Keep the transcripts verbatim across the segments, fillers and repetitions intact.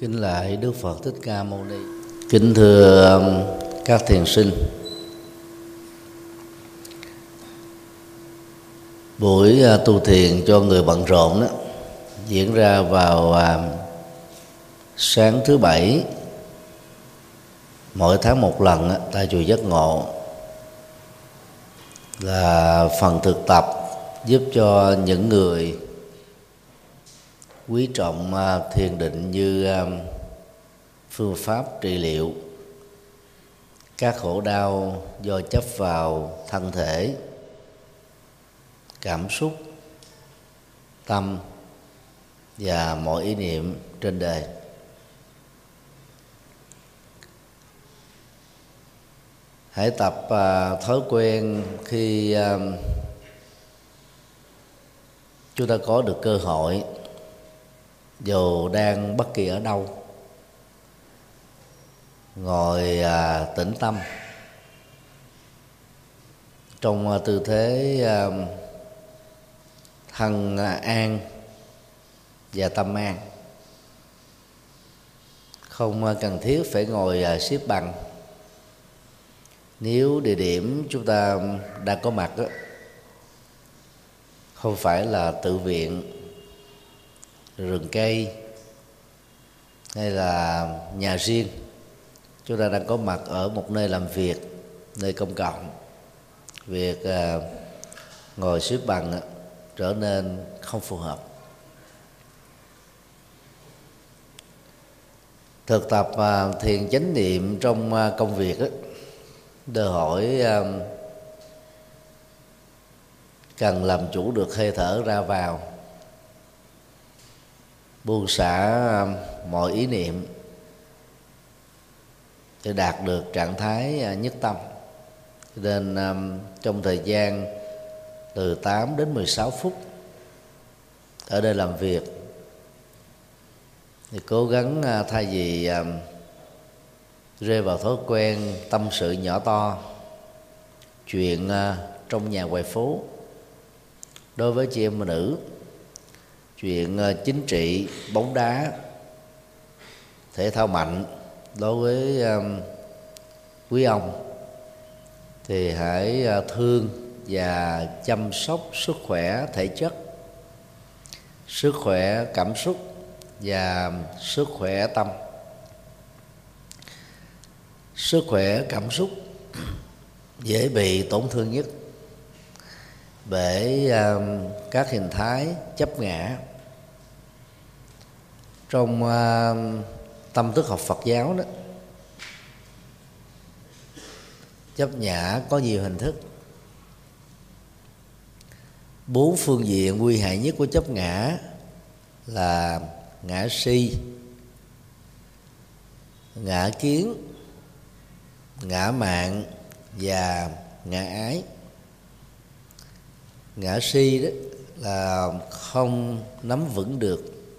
Kính lạy Đức Phật Thích Ca Mâu Ni. Kính thưa các thiền sinh, buổi tu thiền cho người bận rộn đó diễn ra vào sáng thứ bảy mỗi tháng một lần tại chùa Giác Ngộ, là phần thực tập giúp cho những người quý trọng thiền định như phương pháp trị liệu các khổ đau do chấp vào thân thể, cảm xúc, tâm và mọi ý niệm trên đời. Hãy tập uh, thói quen khi uh, chúng ta có được cơ hội, dù đang bất kỳ ở đâu, ngồi uh, tĩnh tâm trong uh, tư thế uh, thân an và tâm an, không cần thiết phải ngồi uh, xếp bằng. Nếu địa điểm chúng ta đang có mặt đó không phải là tự viện, rừng cây hay là nhà riêng, chúng ta đang có mặt ở một nơi làm việc, nơi công cộng, việc uh, ngồi xếp bằng uh, trở nên không phù hợp. Thực tập uh, thiền chánh niệm trong uh, công việc đó, đòi hỏi uh, cần làm chủ được hơi thở ra vào, buông xả uh, mọi ý niệm để đạt được trạng thái uh, nhất tâm. Nên um, trong thời gian từ tám đến mười sáu phút ở đây làm việc thì cố gắng uh, thay vì uh, rơi vào thói quen tâm sự nhỏ to, chuyện uh, trong nhà ngoài phố đối với chị em nữ, chuyện uh, chính trị, bóng đá, thể thao mạnh đối với uh, quý ông, thì hãy uh, thương và chăm sóc sức khỏe thể chất, sức khỏe cảm xúc và sức khỏe tâm. Sức khỏe cảm xúc dễ bị tổn thương nhất bởi uh, các hình thái chấp ngã. Trong uh, tâm thức học Phật giáo đó, chấp ngã có nhiều hình thức. Bốn phương diện nguy hại nhất của chấp ngã là ngã si, ngã kiến, ngã mạn và ngã ái. Ngã si đó là không nắm vững được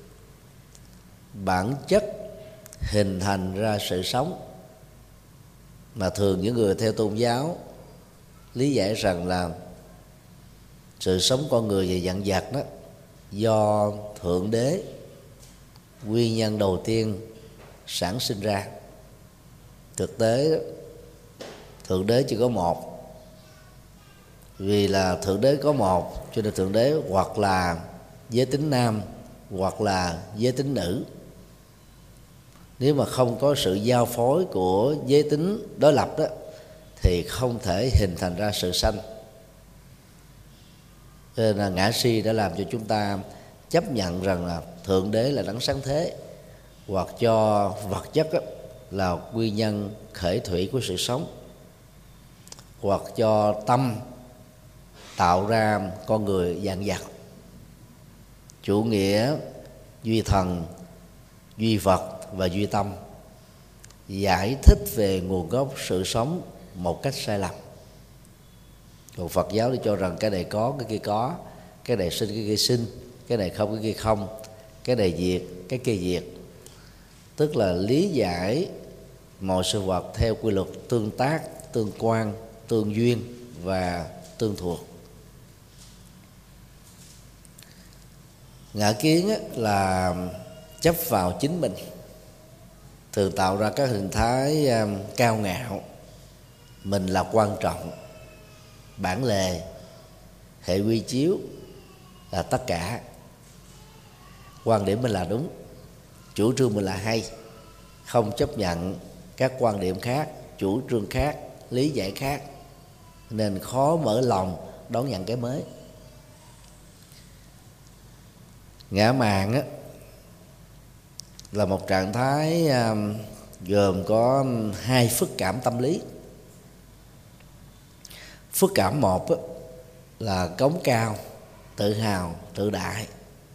bản chất hình thành ra sự sống, mà thường những người theo tôn giáo lý giải rằng là sự sống con người về vạn vật đó do Thượng Đế, nguyên nhân đầu tiên sản sinh ra. Thực tế đó, Thượng Đế chỉ có một. Vì là Thượng Đế có một cho nên Thượng Đế hoặc là giới tính nam hoặc là giới tính nữ. Nếu mà không có sự giao phối của giới tính đối lập đó thì không thể hình thành ra sự sanh. Cho nên là ngã si đã làm cho chúng ta chấp nhận rằng là Thượng Đế là đấng sáng thế, hoặc cho vật chất đó là nguyên nhân khởi thủy của sự sống, hoặc cho tâm tạo ra con người vạn vật. Chủ nghĩa duy thần, duy vật và duy tâm giải thích về nguồn gốc sự sống một cách sai lầm. Còn Phật giáo thì cho rằng cái này có, cái kia có, cái này sinh, cái kia sinh, cái này không, cái kia không, cái này diệt, cái kia diệt. Tức là lý giải mọi sự vật theo quy luật tương tác, tương quan, tương duyên và tương thuộc. Ngã kiến là chấp vào chính mình, thường tạo ra các hình thái um, cao ngạo, mình là quan trọng, bản lề, hệ quy chiếu là tất cả, quan điểm mình là đúng, chủ trương mình là hay, không chấp nhận các quan điểm khác, chủ trương khác, lý giải khác, nên khó mở lòng đón nhận cái mới. Ngã mạn á, là một trạng thái um, gồm có hai phức cảm tâm lý. Phức cảm một á, là cống cao, tự hào, tự đại.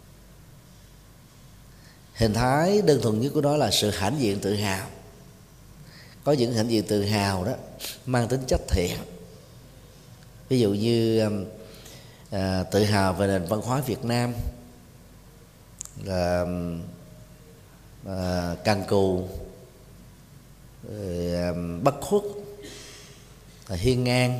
Hình thái đơn thuần nhất của nó là sự hãnh diện tự hào. Có những hãnh diện tự hào đó mang tính chất thiện. Ví dụ như à, tự hào về nền văn hóa Việt Nam, là à, cần cù, rồi, à, bất khuất, à, hiên ngang,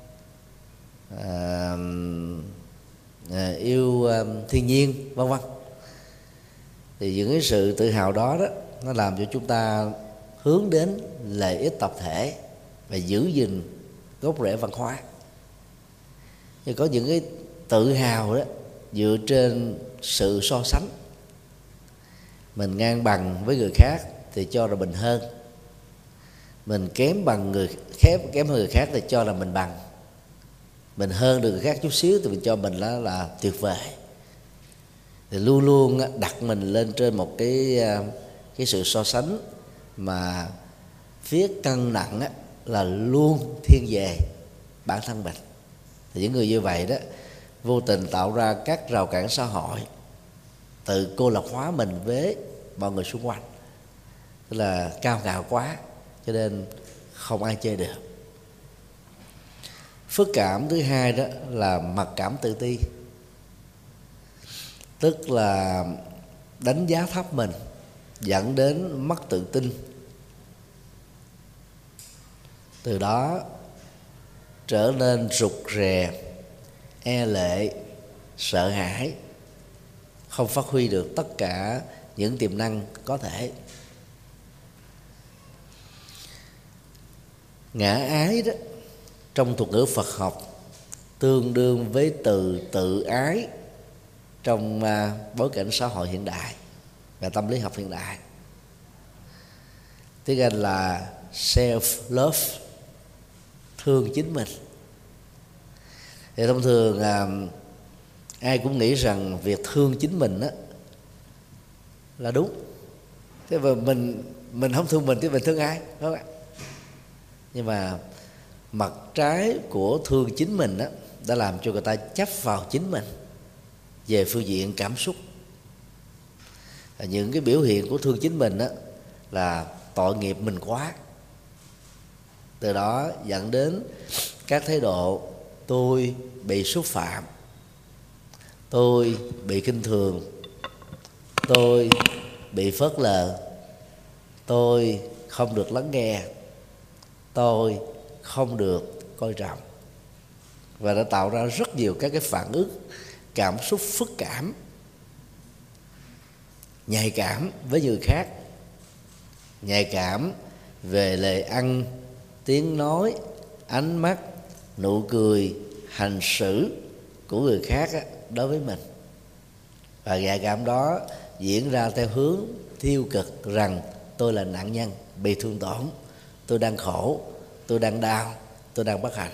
à, à, yêu à, thiên nhiên, vân vân. Thì những cái sự tự hào đó đó nó làm cho chúng ta hướng đến lợi ích tập thể và giữ gìn gốc rễ văn hóa. Nhưng có những cái tự hào đó dựa trên sự so sánh, mình ngang bằng với người khác thì cho là mình hơn, mình kém bằng người kém kém hơn người khác thì cho là mình bằng, mình hơn được người khác chút xíu thì mình cho mình là là tuyệt vời. Thì luôn luôn đặt mình lên trên một cái cái sự so sánh mà phía cân nặng á, là luôn thiên về bản thân mình. Thì những người như vậy đó vô tình tạo ra các rào cản xã hội, tự cô lập hóa mình với mọi người xung quanh, tức là cao ngạo quá cho nên không ai chơi được. Phức cảm thứ hai đó là mặc cảm tự ti, tức là đánh giá thấp mình dẫn đến mất tự tin, từ đó trở nên rụt rè, e lệ, sợ hãi, không phát huy được tất cả những tiềm năng có thể. Ngã ái đó trong thuật ngữ Phật học tương đương với từ tự ái trong bối cảnh xã hội hiện đại và tâm lý học hiện đại. Tiếng Anh là self-love, thương chính mình. Thì thông thường à, ai cũng nghĩ rằng việc thương chính mình á là đúng. Thế mà mình mình không thương mình thì mình thương ai, đúng không ạ? Nhưng mà mặt trái của thương chính mình á đã làm cho người ta chấp vào chính mình về phương diện cảm xúc. Những cái biểu hiện của thương chính mình á là tội nghiệp mình quá, từ đó dẫn đến các thái độ tôi bị xúc phạm, tôi bị khinh thường, tôi bị phớt lờ, tôi không được lắng nghe, tôi không được coi trọng, và đã tạo ra rất nhiều các cái phản ứng cảm xúc phức cảm, nhạy cảm với người khác, nhạy cảm về lời ăn, tiếng nói, ánh mắt, nụ cười, hành xử của người khác đối với mình. Và nhạy cảm đó diễn ra theo hướng tiêu cực rằng tôi là nạn nhân bị thương tổn, tôi đang khổ, tôi đang đau, tôi đang bất hạnh.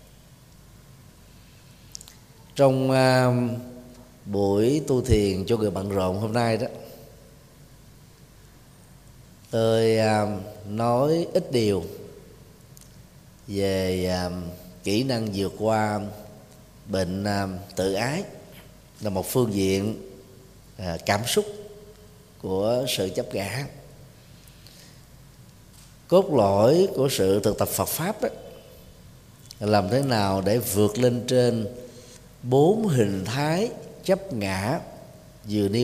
Trong uh, buổi tu thiền cho người bận rộn hôm nay đó, tôi uh, nói ít điều về uh, kỹ năng vượt qua bệnh uh, tự ái, là một phương diện uh, cảm xúc của sự chấp ngã. Cốt lõi của sự thực tập Phật pháp ấy, làm thế nào để vượt lên trên bốn hình thái chấp ngã vừa nêu.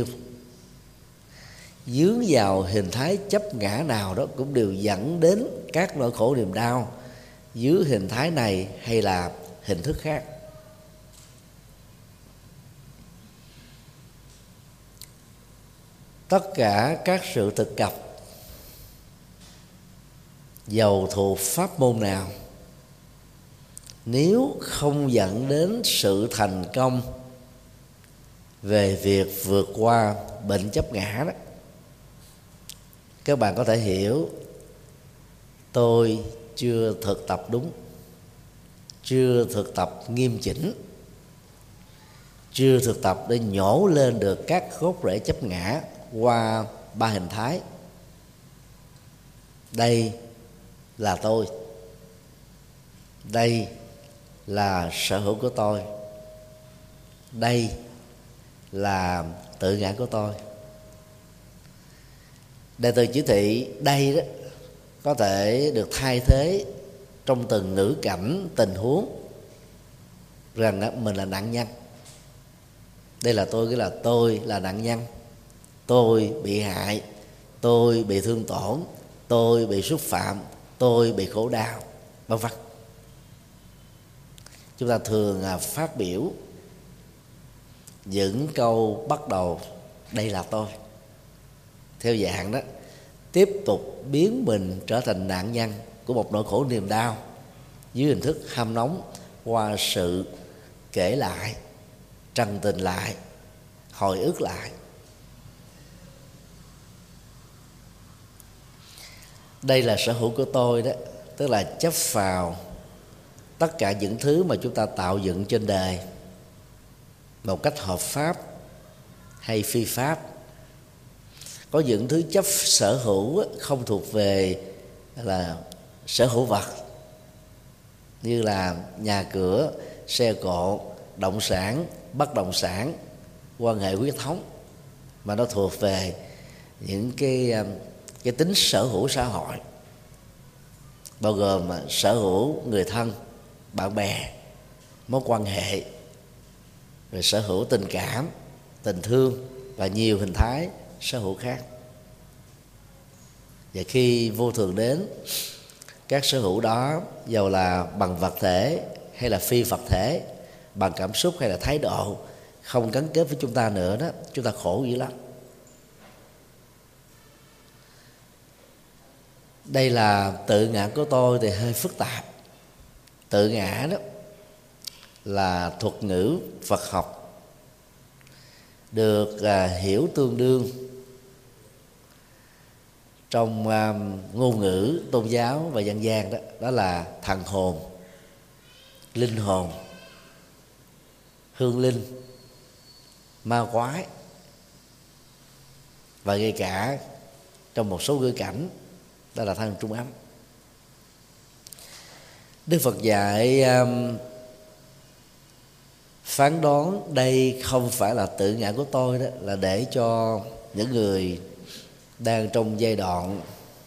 Dướng vào hình thái chấp ngã nào đó cũng đều dẫn đến các nỗi khổ niềm đau dưới hình thái này hay là hình thức khác. Tất cả các sự thực tập dầu thuộc pháp môn nào, nếu không dẫn đến sự thành công về việc vượt qua bệnh chấp ngã đó, các bạn có thể hiểu tôi chưa thực tập đúng, chưa thực tập nghiêm chỉnh, chưa thực tập để nhổ lên được các gốc rễ chấp ngã qua ba hình thái. Đây là tôi, đây là sở hữu của tôi, đây là tự ngã của tôi. Đại từ chỉ thị đây đó có thể được thay thế trong từng ngữ cảnh tình huống rằng mình là nạn nhân. Đây là tôi, nghĩa là tôi là nạn nhân, tôi bị hại, tôi bị thương tổn, tôi bị xúc phạm, tôi bị khổ đau, vân vân. Chúng ta thường phát biểu những câu bắt đầu đây là tôi, theo dạng đó tiếp tục biến mình trở thành nạn nhân của một nỗi khổ niềm đau dưới hình thức ham nóng qua sự kể lại, trần tình lại, hồi ức lại. Đây là sở hữu của tôi đó, tức là chấp vào tất cả những thứ mà chúng ta tạo dựng trên đời một cách hợp pháp hay phi pháp. Có những thứ chấp sở hữu không thuộc về là sở hữu vật, như là nhà cửa, xe cộ, động sản, bất động sản, quan hệ huyết thống, mà nó thuộc về những cái cái tính sở hữu xã hội, bao gồm sở hữu người thân, bạn bè, mối quan hệ, rồi sở hữu tình cảm, tình thương và nhiều hình thái sở hữu khác. Và khi vô thường đến, các sở hữu đó dầu là bằng vật thể hay là phi vật thể, bằng cảm xúc hay là thái độ, không gắn kết với chúng ta nữa đó, chúng ta khổ dữ lắm. Đây là tự ngã của tôi thì hơi phức tạp. Tự ngã đó là thuật ngữ Phật học được à, hiểu tương đương trong à, ngôn ngữ tôn giáo và dân gian, đó đó là thần hồn, linh hồn, hương linh, ma quái, và ngay cả trong một số ngữ cảnh đó là thân trung ấm. Đức Phật dạy um, phán đoán đây không phải là tự ngã của tôi, đó là để cho những người đang trong giai đoạn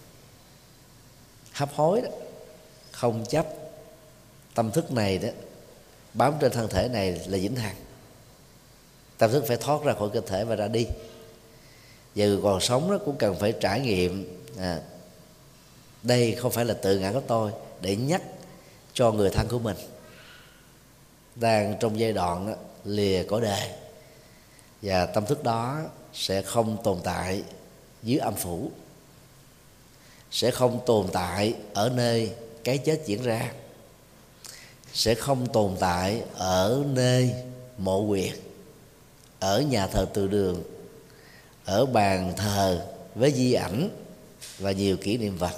hấp hối đó, không chấp tâm thức này đó bám trên thân thể này là vĩnh hằng. Tâm thức phải thoát ra khỏi cơ thể và ra đi. Và người còn sống đó cũng cần phải trải nghiệm à, đây không phải là tự ngã của tôi, để nhắc cho người thân của mình đang trong giai đoạn đó, lìa cõi đời, và tâm thức đó sẽ không tồn tại dưới âm phủ, sẽ không tồn tại ở nơi cái chết diễn ra, sẽ không tồn tại ở nơi mộ huyệt, ở nhà thờ từ đường, ở bàn thờ với di ảnh và nhiều kỷ niệm vật.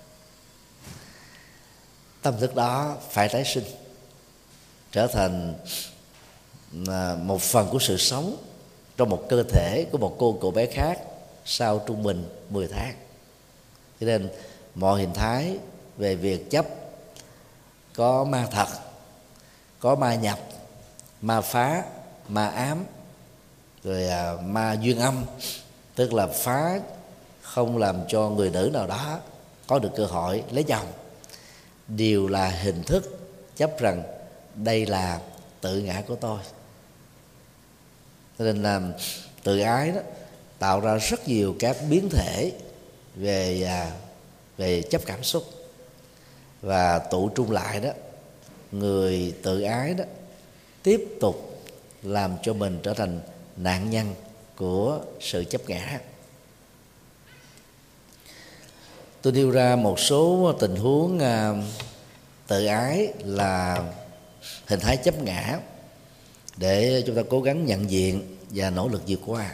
Tâm thức đó phải tái sinh, trở thành một phần của sự sống trong một cơ thể của một cô cậu bé khác sau trung bình mười tháng. Cho nên mọi hình thái về việc chấp, có ma thật, có ma nhập, ma phá, ma ám, rồi à, ma duyên âm, tức là phá không làm cho người nữ nào đó có được cơ hội lấy chồng, đều là hình thức chấp rằng đây là tự ngã của tôi. Cho nên là tự ái đó tạo ra rất nhiều các biến thể về à, về chấp cảm xúc, và tụ trung lại đó, người tự ái đó tiếp tục làm cho mình trở thành nạn nhân của sự chấp ngã. tôi nêu ra một số tình huống tự ái là hình thái chấp ngã để chúng ta cố gắng nhận diện và nỗ lực vượt qua.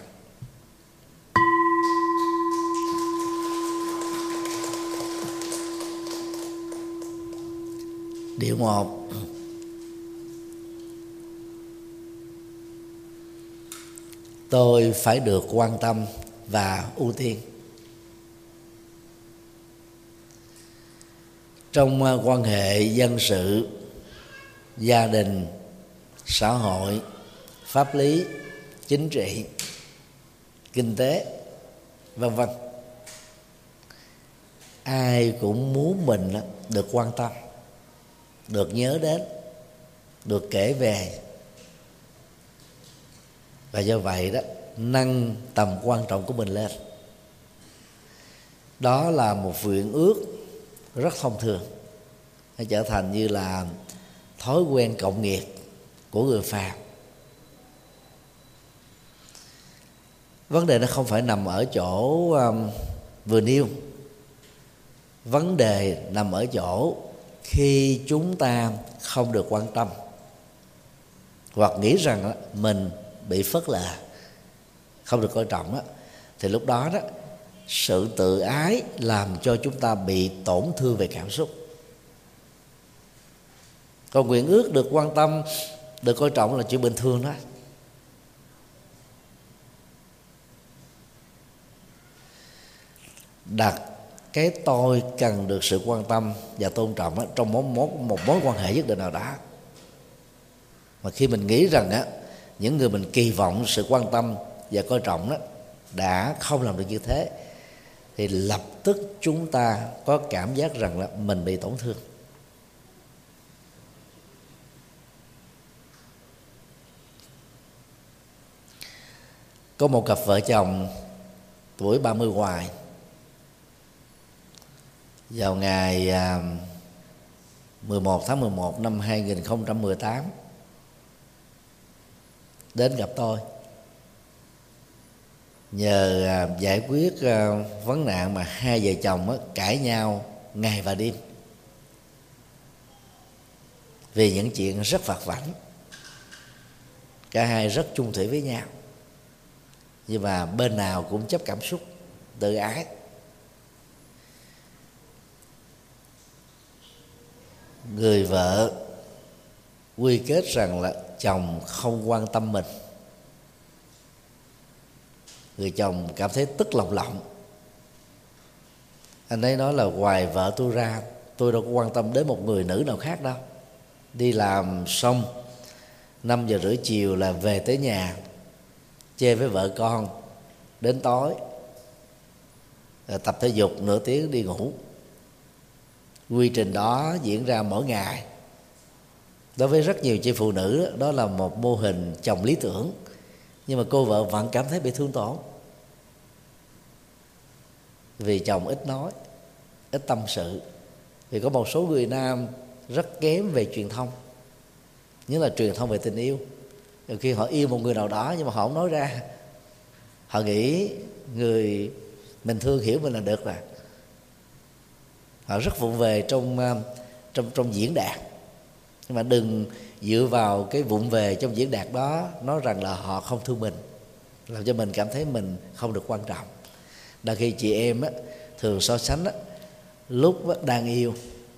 Điều một, tôi phải được quan tâm và ưu tiên. Trong quan hệ dân sự, gia đình, xã hội, pháp lý, chính trị, kinh tế, vân vân, ai cũng muốn mình được quan tâm, được nhớ đến, được kể về, và do vậy đó nâng tầm quan trọng của mình lên. Đó là một nguyện ước rất thông thường, nó trở thành như là thói quen cộng nghiệp của người phàm. Vấn đề nó không phải nằm ở chỗ um, vừa nêu. Vấn đề nằm ở chỗ khi chúng ta không được quan tâm hoặc nghĩ rằng mình bị phớt lờ, không được coi trọng, thì lúc đó đó sự tự ái làm cho chúng ta bị tổn thương về cảm xúc. Còn nguyện ước được quan tâm, được coi trọng là chuyện bình thường đó. Đặt cái tôi cần được sự quan tâm và tôn trọng á, trong một, một, một mối quan hệ nhất định nào đó. Mà khi mình nghĩ rằng á, những người mình kỳ vọng sự quan tâm và coi trọng đó đã không làm được như thế, thì lập tức chúng ta có cảm giác rằng là mình bị tổn thương. Có một cặp vợ chồng tuổi ba mươi ngoài, vào ngày mười một tháng mười một năm hai nghìn không trăm mười tám đến gặp tôi nhờ giải quyết vấn nạn mà hai vợ chồng cãi nhau ngày và đêm vì những chuyện rất vặt vãnh. Cả hai rất chung thủy với nhau, nhưng mà bên nào cũng chấp cảm xúc tự ái. Người vợ quy kết rằng là chồng không quan tâm mình. Người chồng cảm thấy tức lòng lộng. Anh ấy nói là ngoài vợ tôi ra, tôi đâu có quan tâm đến một người nữ nào khác đâu. Đi làm xong năm giờ rưỡi chiều là về tới nhà, chơi với vợ con đến tối, tập thể dục nửa tiếng đi ngủ. Quy trình đó diễn ra mỗi ngày. Đối với rất nhiều chị phụ nữ, đó là một mô hình chồng lý tưởng, nhưng mà cô vợ vẫn cảm thấy bị thương tổn vì chồng ít nói, ít tâm sự. Vì có một số người nam rất kém về truyền thông, nhất là truyền thông về tình yêu. Nhiều khi họ yêu một người nào đó nhưng mà họ không nói ra. Họ nghĩ người mình thương hiểu mình là được rồi. Họ rất vụng về trong trong trong diễn đạt, nhưng mà đừng dựa vào cái vụng về trong diễn đạt đó nói rằng là họ không thương mình, làm cho mình cảm thấy mình không được quan trọng. Đôi khi chị em á, thường so sánh á, lúc á, đang yêu,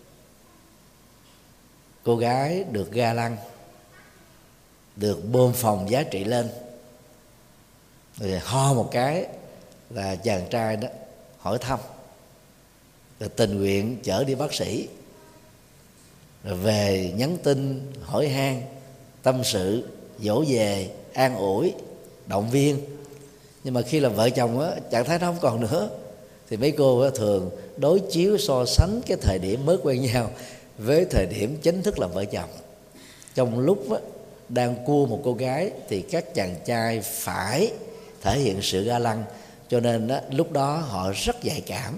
cô gái được ga lăng, được bơm phòng giá trị lên, rồi ho một cái là chàng trai đó hỏi thăm, rồi tình nguyện chở đi bác sĩ, rồi về nhắn tin hỏi han, tâm sự, dỗ về, an ủi, động viên. Nhưng mà khi là vợ chồng á, trạng thái nó không còn nữa, thì mấy cô á, thường đối chiếu so sánh cái thời điểm mới quen nhau với thời điểm chính thức là vợ chồng. Trong lúc á, đang cua một cô gái thì các chàng trai phải thể hiện sự ga lăng, cho nên á, lúc đó họ rất nhạy cảm.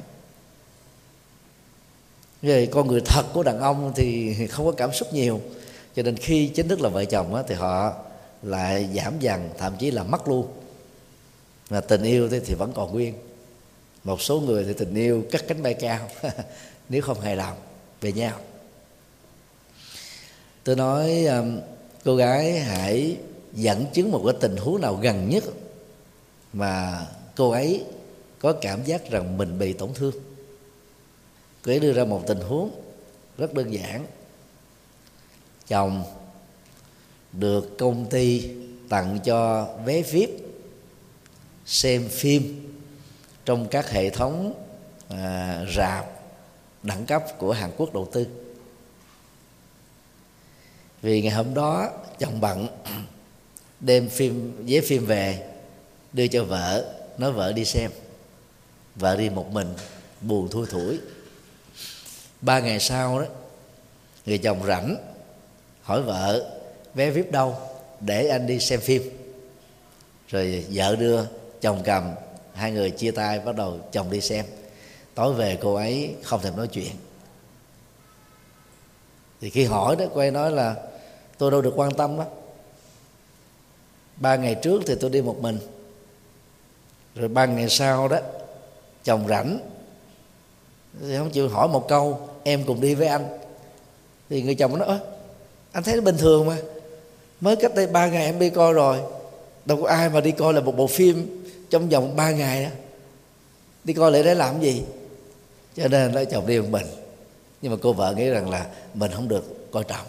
Vì con người thật của đàn ông thì không có cảm xúc nhiều, cho nên khi chính thức là vợ chồng á, thì họ lại giảm dần, thậm chí là mất luôn. Mà tình yêu thì vẫn còn nguyên. Một số người thì tình yêu cất cánh bay cao nếu không hài lòng về nhau. Tôi nói cô gái hãy dẫn chứng một cái tình huống nào gần nhất mà cô ấy có cảm giác rằng mình bị tổn thương. Cô ấy đưa ra một tình huống rất đơn giản. Chồng được công ty tặng cho vé vi ai pi xem phim trong các hệ thống à, rạp đẳng cấp của Hàn Quốc đầu tư. Vì ngày hôm đó chồng bận, đem phim vé phim về đưa cho vợ, nói vợ đi xem. Vợ đi một mình buồn thui thủi. Ba ngày sau đó, người chồng rảnh hỏi vợ vé vi ai pi đâu để anh đi xem phim. Rồi vợ đưa, chồng cầm, hai người chia tay, bắt đầu chồng đi xem. Tối về cô ấy không thèm nói chuyện. Thì khi hỏi đó, cô ấy nói là tôi đâu được quan tâm đó. Ba ngày trước thì tôi đi một mình, rồi ba ngày sau đó chồng rảnh thì không chịu hỏi một câu em cùng đi với anh. Thì người chồng nói: anh thấy nó bình thường mà, mới cách đây ba ngày em đi coi rồi, đâu có ai mà đi coi là một bộ phim trong vòng ba ngày đó, đi coi lại để làm gì. Cho nên lấy chồng đi một mình. Nhưng mà cô vợ nghĩ rằng là mình không được coi trọng.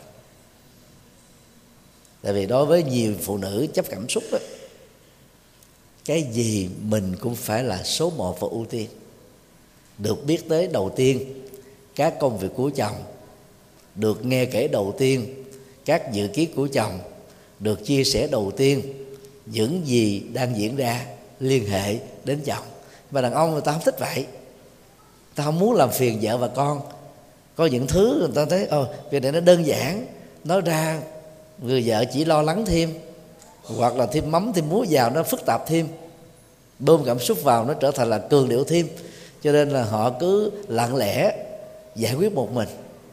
Tại vì đối với nhiều phụ nữ chấp cảm xúc đó, cái gì mình cũng phải là số một và ưu tiên. Được biết tới đầu tiên các công việc của chồng, được nghe kể đầu tiên các dự kiến của chồng, được chia sẻ đầu tiên những gì đang diễn ra liên hệ đến chồng. Và đàn ông người ta không thích vậy. Ta không muốn làm phiền vợ và con. Có những thứ người ta thấy ồ việc này nó đơn giản, nói ra người vợ chỉ lo lắng thêm, hoặc là thêm mắm thêm muối vào nó phức tạp thêm, bơm cảm xúc vào nó trở thành là cường điệu thêm. Cho nên là họ cứ lặng lẽ giải quyết một mình.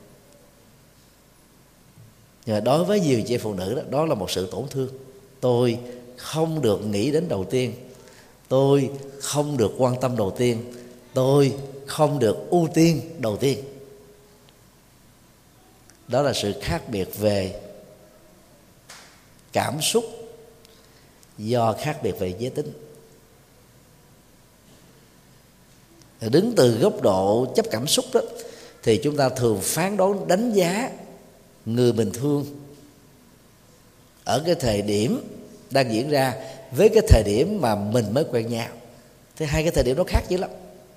Nhưng mà đối với nhiều chị phụ nữ đó, đó là một sự tổn thương. Tôi không được nghĩ đến đầu tiên, tôi không được quan tâm đầu tiên, tôi không được ưu tiên đầu tiên. Đó là sự khác biệt về cảm xúc do khác biệt về giới tính. Đứng từ góc độ chấp cảm xúc đó, thì chúng ta thường phán đoán đánh giá người bình thường ở cái thời điểm đang diễn ra với cái thời điểm mà mình mới quen nhau. Thế hai cái thời điểm đó khác dữ lắm.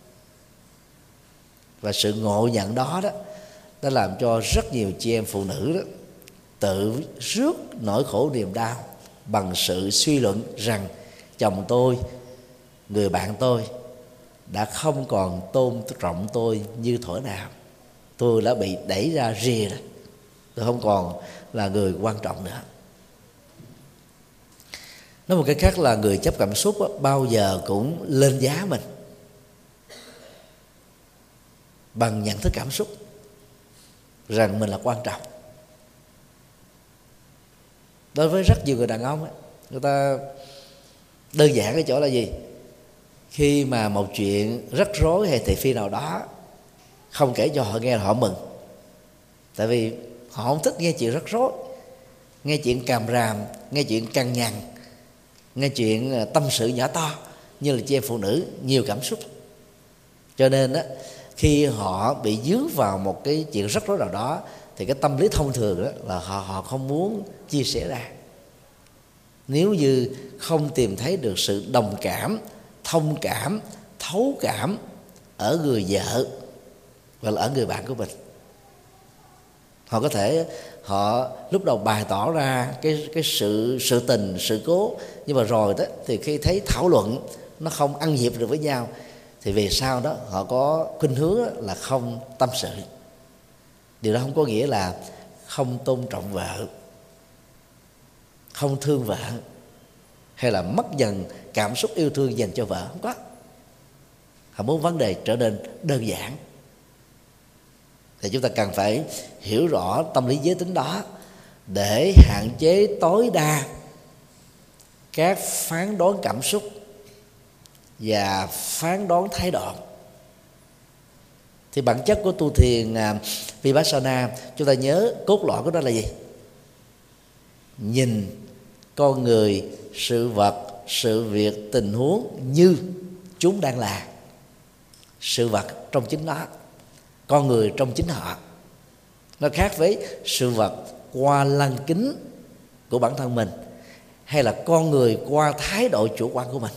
Và sự ngộ nhận đó đó đã làm cho rất nhiều chị em phụ nữ đó tự rước nỗi khổ niềm đau bằng sự suy luận rằng chồng tôi, người bạn tôi đã không còn tôn trọng tôi như thuở nào. Tôi đã bị đẩy ra rìa rồi, tôi không còn là người quan trọng nữa. Nói một cái khác là người chấp cảm xúc đó, bao giờ cũng lên giá mình bằng nhận thức cảm xúc rằng mình là quan trọng. Đối với rất nhiều người đàn ông ấy, người ta đơn giản cái chỗ là gì? Khi mà một chuyện rắc rối hay thị phi nào đó không kể cho họ nghe là họ mừng. Tại vì họ không thích nghe chuyện rắc rối, nghe chuyện càm ràm, nghe chuyện cằn nhằn, nghe chuyện tâm sự nhỏ to như là chị em phụ nữ nhiều cảm xúc. Cho nên á, khi họ bị dướng vào một cái chuyện rắc rối nào đó thì cái tâm lý thông thường đó là họ họ không muốn chia sẻ ra. Nếu như không tìm thấy được sự đồng cảm, thông cảm, thấu cảm ở người vợ và là ở người bạn của mình, họ có thể họ lúc đầu bày tỏ ra cái cái sự sự tình, sự cố, nhưng mà rồi đó thì khi thấy thảo luận nó không ăn nhịp được với nhau thì về sau đó họ có khuynh hướng là không tâm sự. Điều đó không có nghĩa là không tôn trọng vợ, không thương vợ, hay là mất dần cảm xúc yêu thương dành cho vợ. Không có. Họ muốn vấn đề trở nên đơn giản. Thì chúng ta cần phải hiểu rõ tâm lý giới tính đó để hạn chế tối đa các phán đoán cảm xúc và phán đoán thái độ. Thì bản chất của tu thiền uh, Vipassana, chúng ta nhớ cốt lõi của nó là gì? Nhìn con người, sự vật, sự việc, tình huống như chúng đang là. Sự vật trong chính nó, con người trong chính họ. Nó khác với sự vật qua lăng kính của bản thân mình, hay là con người qua thái độ chủ quan của mình.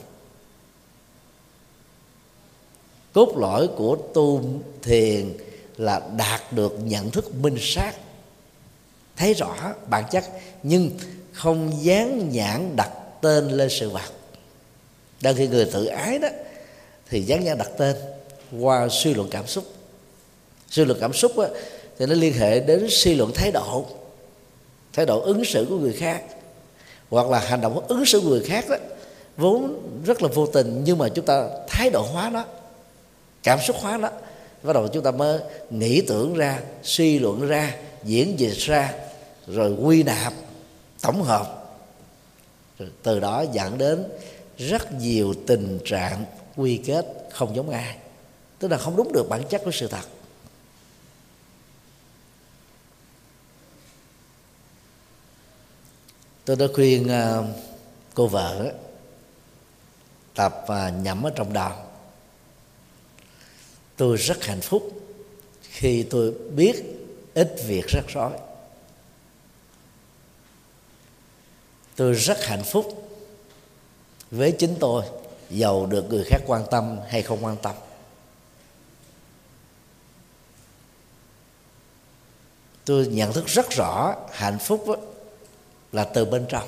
Cốt lõi của tu thiền là đạt được nhận thức minh sát, thấy rõ bản chất nhưng không dán nhãn đặt tên lên sự vật. Đang khi người tự ái đó thì dán nhãn đặt tên qua suy luận cảm xúc. Suy luận cảm xúc đó, thì nó liên hệ đến suy luận thái độ, thái độ ứng xử của người khác, hoặc là hành động ứng xử của người khác đó vốn rất là vô tình, nhưng mà chúng ta thái độ hóa nó, cảm xúc hóa nó, bắt đầu chúng ta mới nghĩ tưởng ra, suy luận ra, diễn dịch ra, rồi quy nạp, tổng hợp, rồi từ đó dẫn đến rất nhiều tình trạng quy kết không giống ai, tức là không đúng được bản chất của sự thật. Tôi đã khuyên uh, cô vợ đó, tập uh, nhẩm ở trong đầu. Tôi rất hạnh phúc khi tôi biết ít việc rắc rối. Tôi rất hạnh phúc với chính tôi, dầu được người khác quan tâm hay không quan tâm. Tôi nhận thức rất rõ hạnh phúc đó là từ bên trong,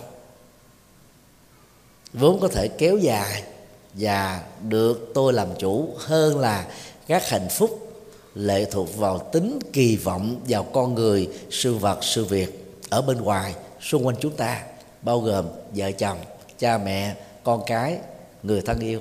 vốn có thể kéo dài và được tôi làm chủ, hơn là các hạnh phúc lệ thuộc vào tính kỳ vọng vào con người, sự vật, sự việc ở bên ngoài xung quanh chúng ta, bao gồm vợ chồng, cha mẹ, con cái, người thân yêu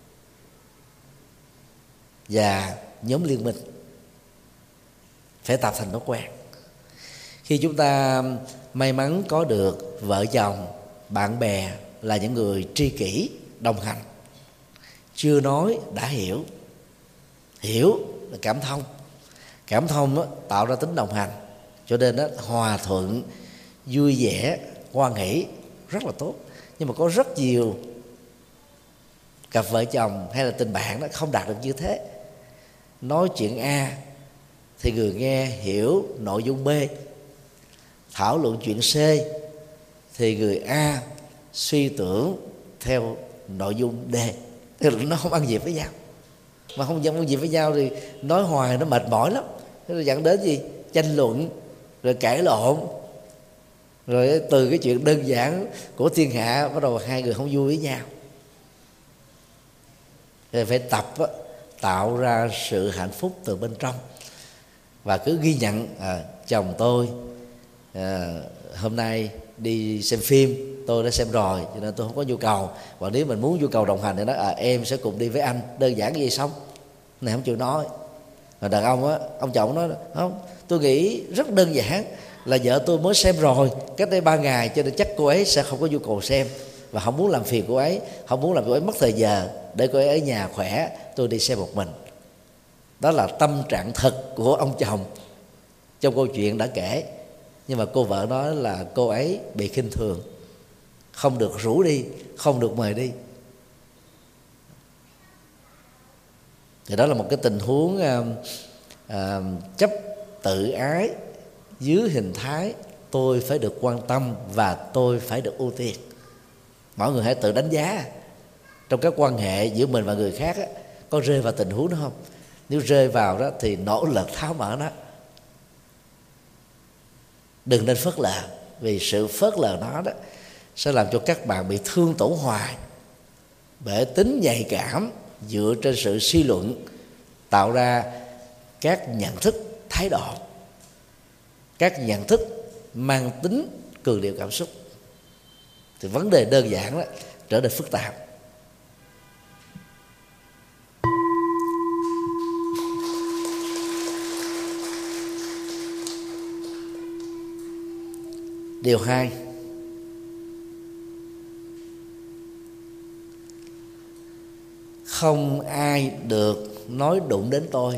và nhóm liên minh. Phải tập thành thói quen. Khi chúng ta may mắn có được vợ chồng, bạn bè là những người tri kỷ đồng hành, chưa nói đã hiểu. Hiểu là cảm thông, cảm thông đó, tạo ra tính đồng hành, cho nên đó, hòa thuận, vui vẻ, hoan hỷ rất là tốt. Nhưng mà có rất nhiều cặp vợ chồng hay là tình bạn đó không đạt được như thế. Nói chuyện A thì người nghe hiểu nội dung B, thảo luận chuyện C thì người A suy tưởng theo nội dung D. Tức là nó không ăn nhịp với nhau. Mà không ăn nhịp với nhau thì nói hoài nó mệt mỏi lắm. Thế rồi dẫn đến gì? Tranh luận, rồi cãi lộn, rồi từ cái chuyện đơn giản của thiên hạ bắt đầu hai người không vui với nhau. Thì phải tập á, tạo ra sự hạnh phúc từ bên trong, và cứ ghi nhận à, chồng tôi à, hôm nay đi xem phim, tôi đã xem rồi cho nên tôi không có nhu cầu, và nếu mình muốn nhu cầu đồng hành thì nói à, em sẽ cùng đi với anh, đơn giản như vậy xong. Này không chịu nói. Rồi đàn ông á, ông chồng nói không, tôi nghĩ rất đơn giản là vợ tôi mới xem rồi cách đây ba ngày, cho nên chắc cô ấy sẽ không có nhu cầu xem, và không muốn làm phiền cô ấy, không muốn làm cô ấy mất thời giờ, để cô ấy ở nhà khỏe, tôi đi xem một mình. Đó là tâm trạng thật của ông chồng trong câu chuyện đã kể. Nhưng mà cô vợ nói là cô ấy bị khinh thường, không được rủ đi, không được mời đi. Thì đó là một cái tình huống uh, uh, chấp tự ái dưới hình thái tôi phải được quan tâm và tôi phải được ưu tiên. Mọi người hãy tự đánh giá trong các quan hệ giữa mình và người khác á, có rơi vào tình huống đó không? Nếu rơi vào đó thì nỗ lực tháo mở nó. Đừng nên phớt lờ, vì sự phớt lờ nó đó sẽ làm cho các bạn bị thương tổn hoài, bởi tính nhạy cảm dựa trên sự suy luận, tạo ra các nhận thức thái độ, các nhận thức mang tính cường điệu cảm xúc. Thì vấn đề đơn giản đó trở nên phức tạp. Điều hai, không ai được nói đụng đến tôi.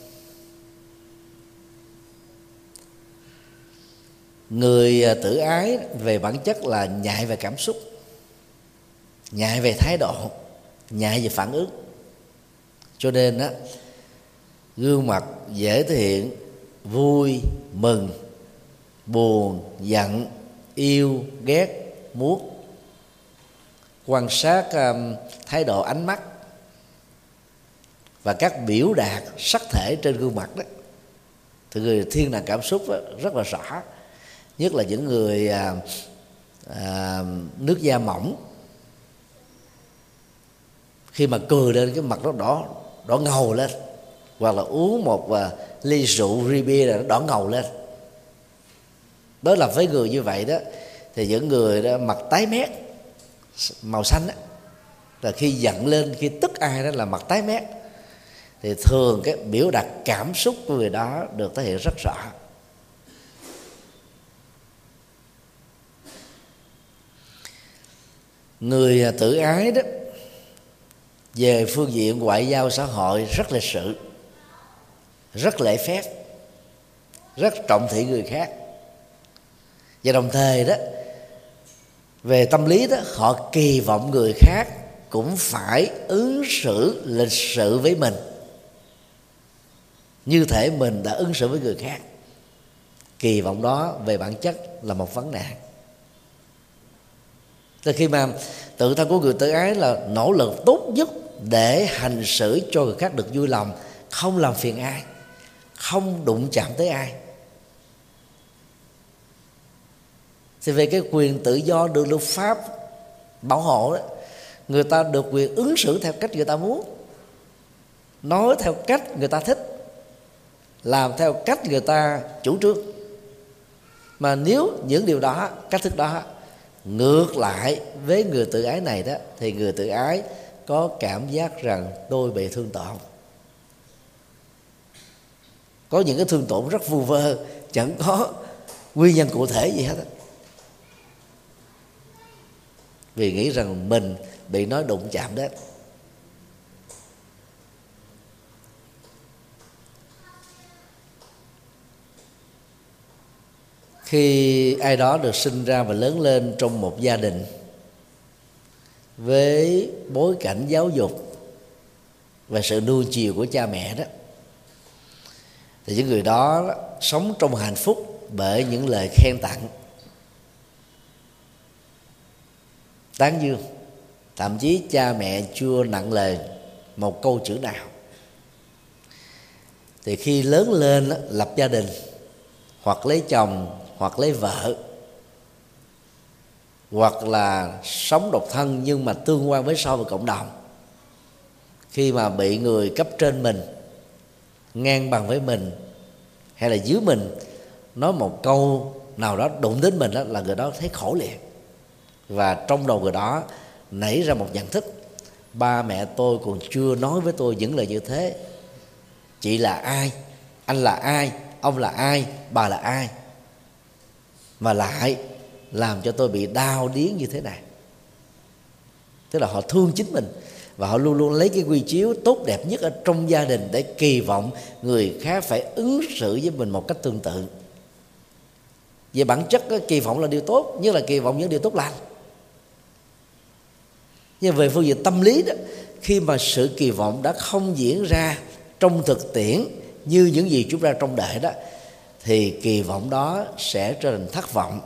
Người tự ái về bản chất là nhạy về cảm xúc, nhạy về thái độ, nhạy về phản ứng. Cho nên á, gương mặt dễ thể hiện vui, mừng, buồn, giận, yêu, ghét, muốn. Quan sát um, thái độ, ánh mắt và các biểu đạt sắc thể trên gương mặt đó, thì người thiên đàng cảm xúc đó, rất là rõ. Nhất là những người à, à, nước da mỏng, khi mà cười lên cái mặt nó đỏ đỏ ngầu lên, hoặc là uống một à, ly rượu ri bia là nó đỏ ngầu lên. Đối lập với người như vậy đó, thì những người đó mặt tái mét màu xanh đó, là khi giận lên, khi tức ai đó là mặt tái mét, thì thường cái biểu đạt cảm xúc của người đó được thể hiện rất rõ. Người tự ái đó, về phương diện ngoại giao xã hội rất lịch sự, rất lễ phép, rất trọng thị người khác. Và đồng thời đó, về tâm lý đó, họ kỳ vọng người khác cũng phải ứng xử lịch sự với mình như thể mình đã ứng xử với người khác. Kỳ vọng đó về bản chất là một vấn nạn. Từ khi mà tự thân của người tự ái là nỗ lực tốt nhất để hành xử cho người khác được vui lòng, không làm phiền ai, không đụng chạm tới ai, thì về cái quyền tự do được luật pháp bảo hộ đó, người ta được quyền ứng xử theo cách người ta muốn, nói theo cách người ta thích, làm theo cách người ta chủ trương. Mà nếu những điều đó, cách thức đó ngược lại với người tự ái này đó, thì người tự ái có cảm giác rằng tôi bị thương tổn. Có những cái thương tổn rất vu vơ, chẳng có nguyên nhân cụ thể gì hết đó. Vì nghĩ rằng mình bị nói đụng chạm đến. Khi ai đó được sinh ra và lớn lên trong một gia đình với bối cảnh giáo dục và sự nuông chiều của cha mẹ đó, thì những người đó sống trong hạnh phúc bởi những lời khen tặng, tán dương. Thậm chí cha mẹ chưa nặng lời một câu chữ nào, thì khi lớn lên lập gia đình, hoặc lấy chồng, hoặc lấy vợ, hoặc là sống độc thân nhưng mà tương quan với xã hội và cộng đồng, khi mà bị người cấp trên mình, ngang bằng với mình hay là dưới mình nói một câu nào đó đụng đến mình đó, là người đó thấy khổ liền. Và trong đầu người đó nảy ra một nhận thức: ba mẹ tôi còn chưa nói với tôi những lời như thế, chị là ai, anh là ai, ông là ai, bà là ai, mà lại làm cho tôi bị đau điếng như thế này. Tức là họ thương chính mình, và họ luôn luôn lấy cái quy chiếu tốt đẹp nhất ở trong gia đình để kỳ vọng người khác phải ứng xử với mình một cách tương tự. Về bản chất kỳ vọng là điều tốt, nhất là kỳ vọng những điều tốt lành. Nhưng về phương diện tâm lý đó, khi mà sự kỳ vọng đã không diễn ra trong thực tiễn như những gì chúng ta trông đợi đó, thì kỳ vọng đó sẽ trở thành thất vọng.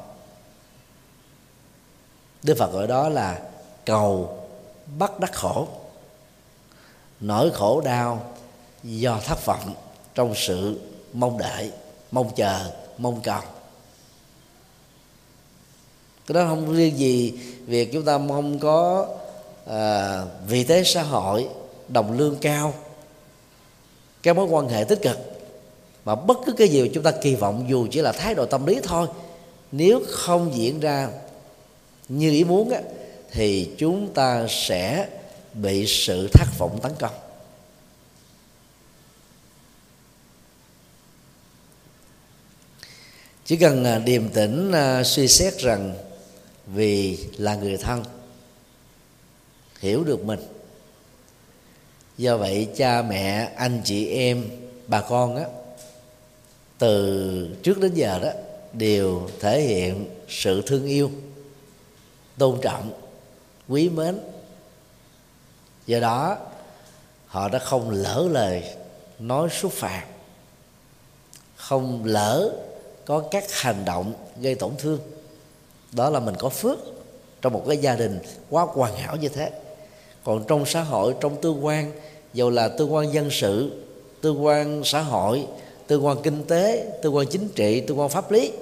Đức Phật gọi đó là cầu bất đắc khổ. Nỗi khổ đau do thất vọng trong sự mong đợi, mong chờ, mong cầu. Cái đó không riêng gì việc chúng ta mong có à, vị thế xã hội, đồng lương cao, các mối quan hệ tích cực, mà bất cứ cái gì mà chúng ta kỳ vọng dù chỉ là thái độ tâm lý thôi, nếu không diễn ra như ý muốn á, thì chúng ta sẽ bị sự thất vọng tấn công. Chỉ cần điềm tĩnh suy xét rằng vì là người thân, hiểu được mình, Do vậy cha mẹ, anh chị em, bà con á, từ trước đến giờ đó đều thể hiện sự thương yêu, tôn trọng, quý mến. Do đó họ đã không lỡ lời nói xúc phạm, không lỡ có các hành động gây tổn thương. Đó là mình có phước trong một cái gia đình quá hoàn hảo như thế. Còn trong xã hội, trong tư quan, dù là tư quan dân sự, tư quan xã hội, tư quan kinh tế, tư quan chính trị, tư quan pháp lý,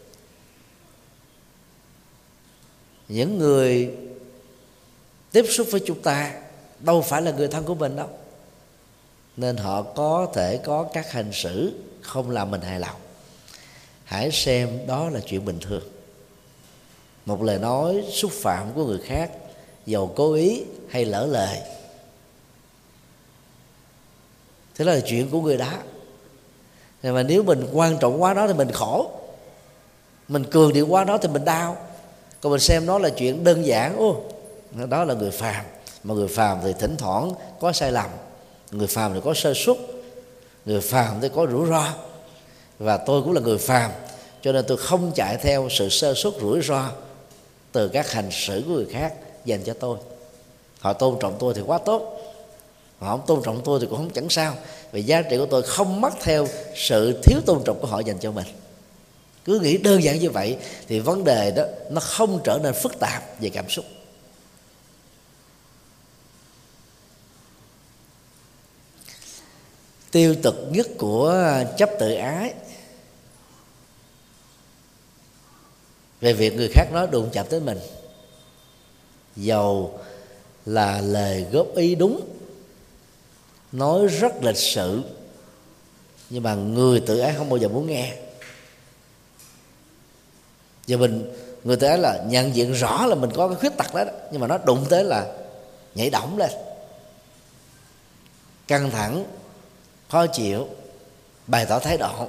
những người tiếp xúc với chúng ta đâu phải là người thân của mình đâu, nên họ có thể có các hành xử không làm mình hài lòng. Hãy xem đó là chuyện bình thường. Một lời nói xúc phạm của người khác, dầu cố ý hay lỡ lời, thế là chuyện của người đó. Mà nếu mình quan trọng quá đó thì mình khổ, mình cường điệu quá đó thì mình đau. Còn mình xem đó là chuyện đơn giản, ô, đó là người phàm. Mà người phàm thì thỉnh thoảng có sai lầm, người phàm thì có sơ suất, người phàm thì có rủi ro. Và tôi cũng là người phàm, cho nên tôi không chạy theo sự sơ suất rủi ro từ các hành xử của người khác dành cho tôi. Họ tôn trọng tôi thì quá tốt, họ không tôn trọng tôi thì cũng không chẳng sao, vì giá trị của tôi không mất theo sự thiếu tôn trọng của họ dành cho mình. Cứ nghĩ đơn giản như vậy thì vấn đề đó nó không trở nên phức tạp về cảm xúc. Tiêu cực nhất của chấp tự ái về việc người khác nói đụng chạm tới mình, dầu là lời góp ý đúng, nói rất lịch sự, nhưng mà người tự ái không bao giờ muốn nghe. Giờ mình, người tự ái là nhận diện rõ là mình có cái khuyết tật đó, đó, nhưng mà nó đụng tới là nhảy đỏng lên, căng thẳng, khó chịu, bày tỏ thái độ.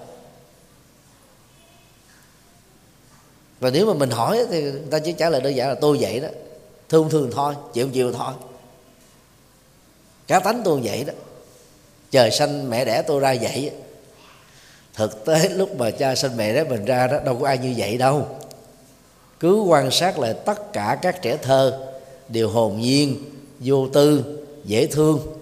Và nếu mà mình hỏi thì người ta chỉ trả lời đơn giản là tôi vậy đó, thương thương thôi, chịu chịu thôi, cá tánh tôi vậy đó, trời sanh mẹ đẻ tôi ra vậy. Thực tế lúc mà cha sanh mẹ đẻ mình ra đó đâu có ai như vậy đâu. Cứ quan sát lại tất cả các trẻ thơ đều hồn nhiên, vô tư, dễ thương.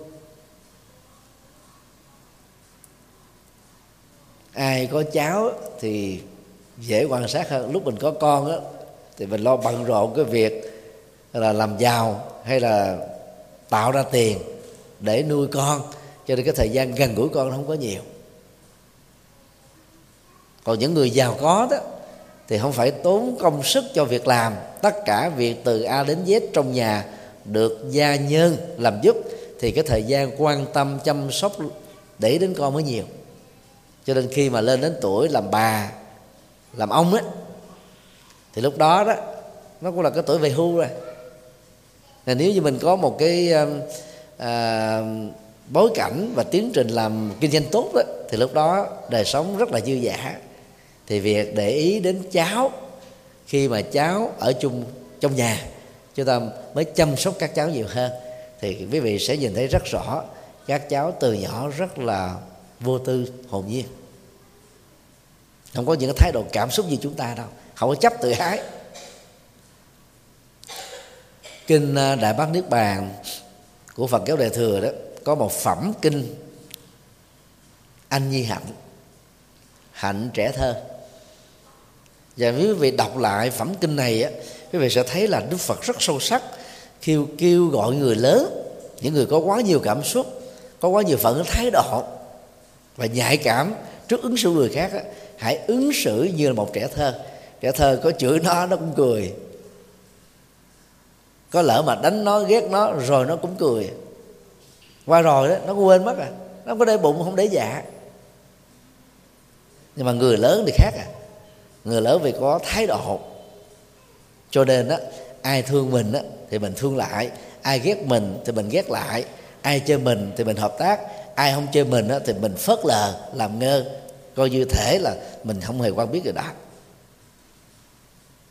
Ai có cháu thì dễ quan sát hơn. Lúc mình có con á thì mình lo bận rộn cái việc là làm giàu hay là tạo ra tiền để nuôi con, cho nên cái thời gian gần gũi con nó không có nhiều. Còn những người giàu có đó thì không phải tốn công sức cho việc làm, tất cả việc từ A đến Z trong nhà được gia nhân làm giúp, thì cái thời gian quan tâm chăm sóc để ý đến con mới nhiều. Cho nên khi mà lên đến tuổi làm bà, làm ông á, thì lúc đó đó nó cũng là cái tuổi về hưu rồi. Nên nếu như mình có một cái à, bối cảnh và tiến trình làm kinh doanh tốt đó, thì lúc đó đời sống rất là dư dả. Thì việc để ý đến cháu khi mà cháu ở chung trong nhà, chúng ta mới chăm sóc các cháu nhiều hơn. Thì quý vị sẽ nhìn thấy rất rõ các cháu từ nhỏ rất là vô tư, hồn nhiên, không có những cái thái độ cảm xúc như chúng ta đâu, không có chấp tự ái. Kinh Đại Bát Niết Bàn của Phật giáo Đại Thừa đó có một phẩm kinh Anh Nhi Hạnh, hạnh trẻ thơ. Và quý vị đọc lại phẩm kinh này á, quý vị sẽ thấy là Đức Phật rất sâu sắc khi kêu gọi người lớn, những người có quá nhiều cảm xúc, có quá nhiều phản ứng thái độ và nhạy cảm trước ứng xử người khác á, hãy ứng xử như là một trẻ thơ. Trẻ thơ có chửi nó nó cũng cười, có lỡ mà đánh nó, ghét nó rồi nó cũng cười. Qua rồi đó nó quên mất à, nó không có để bụng, không để dạ. Nhưng mà người lớn thì khác à, người lớn vì có thái độ, cho nên á ai thương mình á thì mình thương lại, ai ghét mình thì mình ghét lại, ai chơi mình thì mình hợp tác, ai không chơi mình á thì mình phớt lờ, làm ngơ, coi như thể là mình không hề quen biết người đó.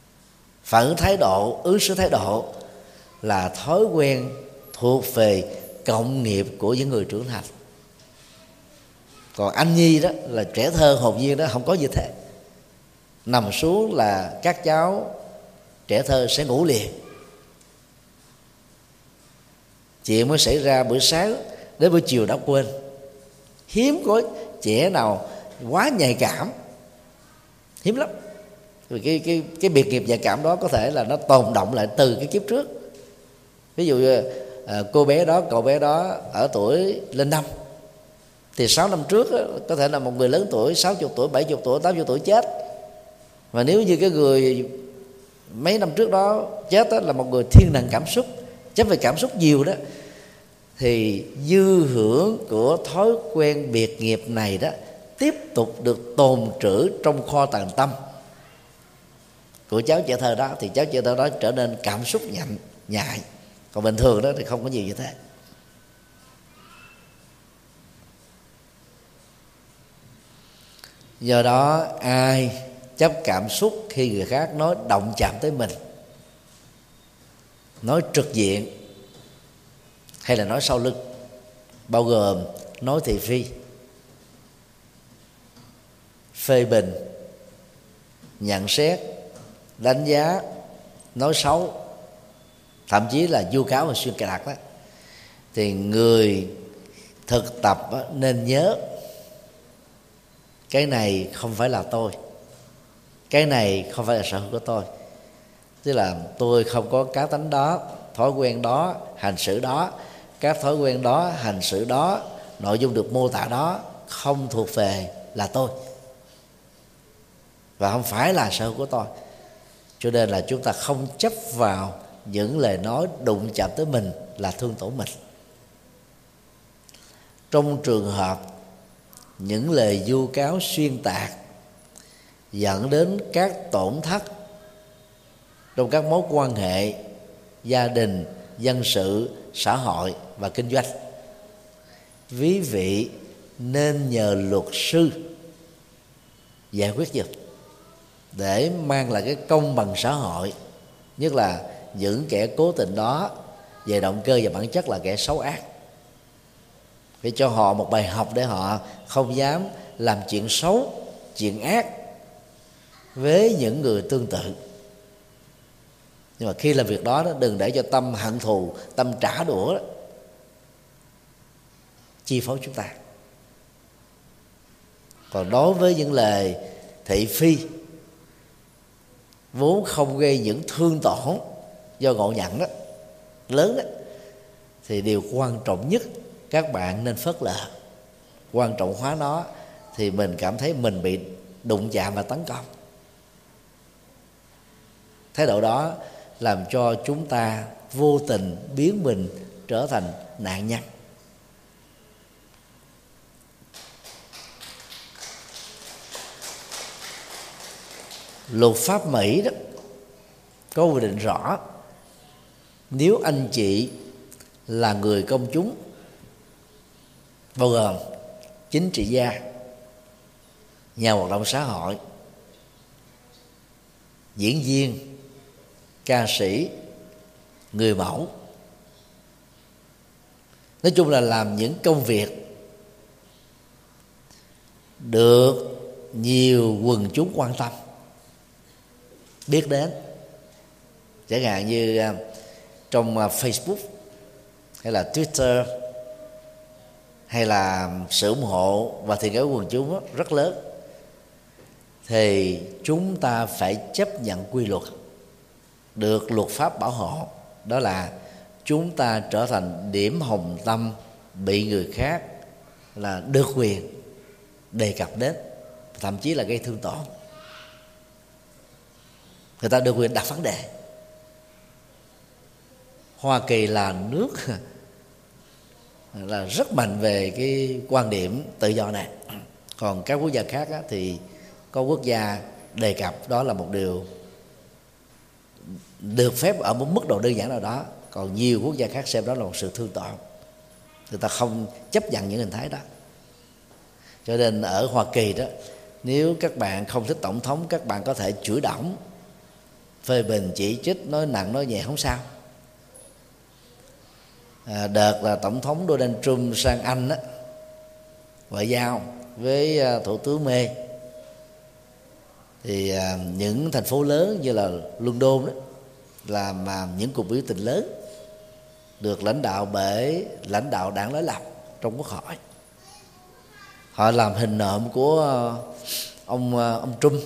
Phản ứng thái độ, ứng xử thái độ là thói quen thuộc về cộng nghiệp của những người trưởng thành. Còn anh nhi đó là trẻ thơ hồn nhiên đó, không có như thế. Nằm xuống là các cháu trẻ thơ sẽ ngủ liền. Chuyện mới xảy ra buổi sáng đến buổi chiều đã quên. Hiếm có trẻ nào quá nhạy cảm, hiếm lắm. Vì cái cái cái biệt nghiệp nhạy cảm đó có thể là nó tồn động lại từ cái kiếp trước. Ví dụ như à, cô bé đó, cậu bé đó ở tuổi lên năm, thì sáu năm trước đó, có thể là một người lớn tuổi, sáu mươi tuổi, bảy mươi tuổi, tám mươi tuổi chết. Và nếu như cái người mấy năm trước đó chết đó là một người thiên nặng cảm xúc, chấp về cảm xúc nhiều đó, thì dư hưởng của thói quen biệt nghiệp này đó tiếp tục được tồn trữ trong kho tàng tâm của cháu trẻ thơ đó, thì cháu trẻ thơ đó trở nên cảm xúc nhạy, nhạy. Còn bình thường đó thì không có nhiều như thế. Do đó ai chấp cảm xúc khi người khác nói động chạm tới mình, nói trực diện hay là nói sau lưng, bao gồm nói thị phi, phê bình, nhận xét, đánh giá, nói xấu, thậm chí là vu cáo và xuyên cài đặt đó, thì người thực tập nên nhớ cái này không phải là tôi, cái này không phải là sở hữu của tôi. Tức là tôi không có cá tánh đó, thói quen đó, hành xử đó. Các thói quen đó, hành xử đó, nội dung được mô tả đó không thuộc về là tôi và không phải là sở hữu của tôi. Cho nên là chúng ta không chấp vào những lời nói đụng chạm tới mình là thương tổn mình. Trong trường hợp những lời vu cáo xuyên tạc dẫn đến các tổn thất trong các mối quan hệ gia đình, dân sự, xã hội và kinh doanh, quý vị nên nhờ luật sư giải quyết giùm để mang lại cái công bằng xã hội, nhất là những kẻ cố tình đó về động cơ và bản chất là kẻ xấu ác, để cho họ một bài học để họ không dám làm chuyện xấu, chuyện ác với những người tương tự. Nhưng mà khi làm việc đó, đó đừng để cho tâm hận thù, tâm trả đũa đó, chi phối chúng ta. Còn đối với những lời thị phi vốn không gây những thương tổn do ngộ nhận đó lớn đó, thì điều quan trọng nhất các bạn nên phớt lờ, quan trọng hóa nó thì mình cảm thấy mình bị đụng chạm và tấn công. Thái độ đó làm cho chúng ta vô tình biến mình trở thành nạn nhân. Luật pháp Mỹ đó có quy định rõ, nếu anh chị là người công chúng, bao gồm chính trị gia, nhà hoạt động xã hội, diễn viên, ca sĩ, người mẫu, nói chung là làm những công việc được nhiều quần chúng quan tâm, biết đến, chẳng hạn như trong Facebook hay là Twitter, hay là sự ủng hộ và thiện cảm quần chúng rất lớn, thì chúng ta phải chấp nhận quy luật được luật pháp bảo hộ, đó là chúng ta trở thành điểm hồng tâm bị người khác là được quyền đề cập đến, thậm chí là gây thương tổn. Người ta được quyền đặt vấn đề. Hoa Kỳ là nước là rất mạnh về cái quan điểm tự do này. Còn các quốc gia khác á, thì có quốc gia đề cập đó là một điều được phép ở một mức độ đơn giản nào đó, còn nhiều quốc gia khác xem đó là một sự thương tổn. Người ta không chấp nhận những hình thái đó. Cho nên ở Hoa Kỳ đó, nếu các bạn không thích tổng thống, các bạn có thể chửi đổng, phê bình, chỉ trích, nói nặng nói nhẹ không sao. À, đợt là tổng thống Donald Trump sang Anh á, ngoại giao với thủ tướng May, thì à, những thành phố lớn như là London đó làm à, những cuộc biểu tình lớn được lãnh đạo bởi lãnh đạo đảng đối lập trong quốc hội. Họ làm hình nộm của ông ông Trump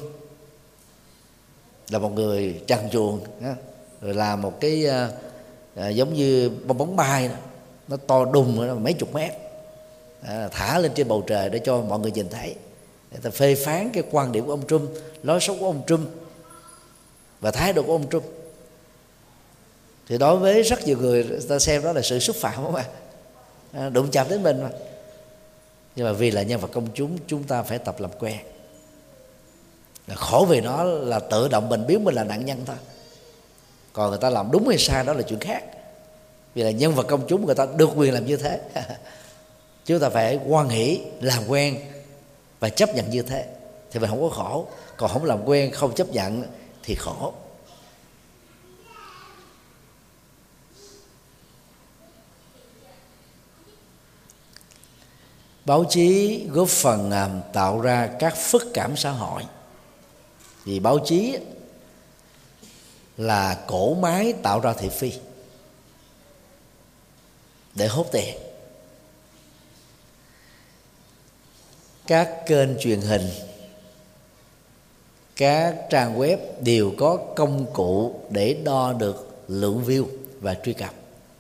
là một người trần truồng, rồi làm một cái à, giống như bong bóng bay đó, nó to đùng đó, mấy chục mét, à, thả lên trên bầu trời để cho mọi người nhìn thấy, để ta phê phán cái quan điểm của ông Trump, lối sống của ông Trump và thái độ của ông Trump. Thì đối với rất nhiều người, ta xem đó là sự xúc phạm không ạ, à, đụng chạm đến mình mà. Nhưng mà vì là nhân vật công chúng, chúng ta phải tập làm quen. Khổ vì nó là tự động mình biến mình là nạn nhân thôi. Còn người ta làm đúng hay sai đó là chuyện khác. Vì là nhân vật công chúng, người ta được quyền làm như thế. Chúng ta phải hoan hỷ, làm quen và chấp nhận như thế, thì mình không có khổ. Còn không làm quen, không chấp nhận thì khổ. Báo chí góp phần tạo ra các phức cảm xã hội. Vì báo chí là cỗ máy tạo ra thị phi để hốt tiền. Các kênh truyền hình, các trang web đều có công cụ để đo được lượng view và truy cập.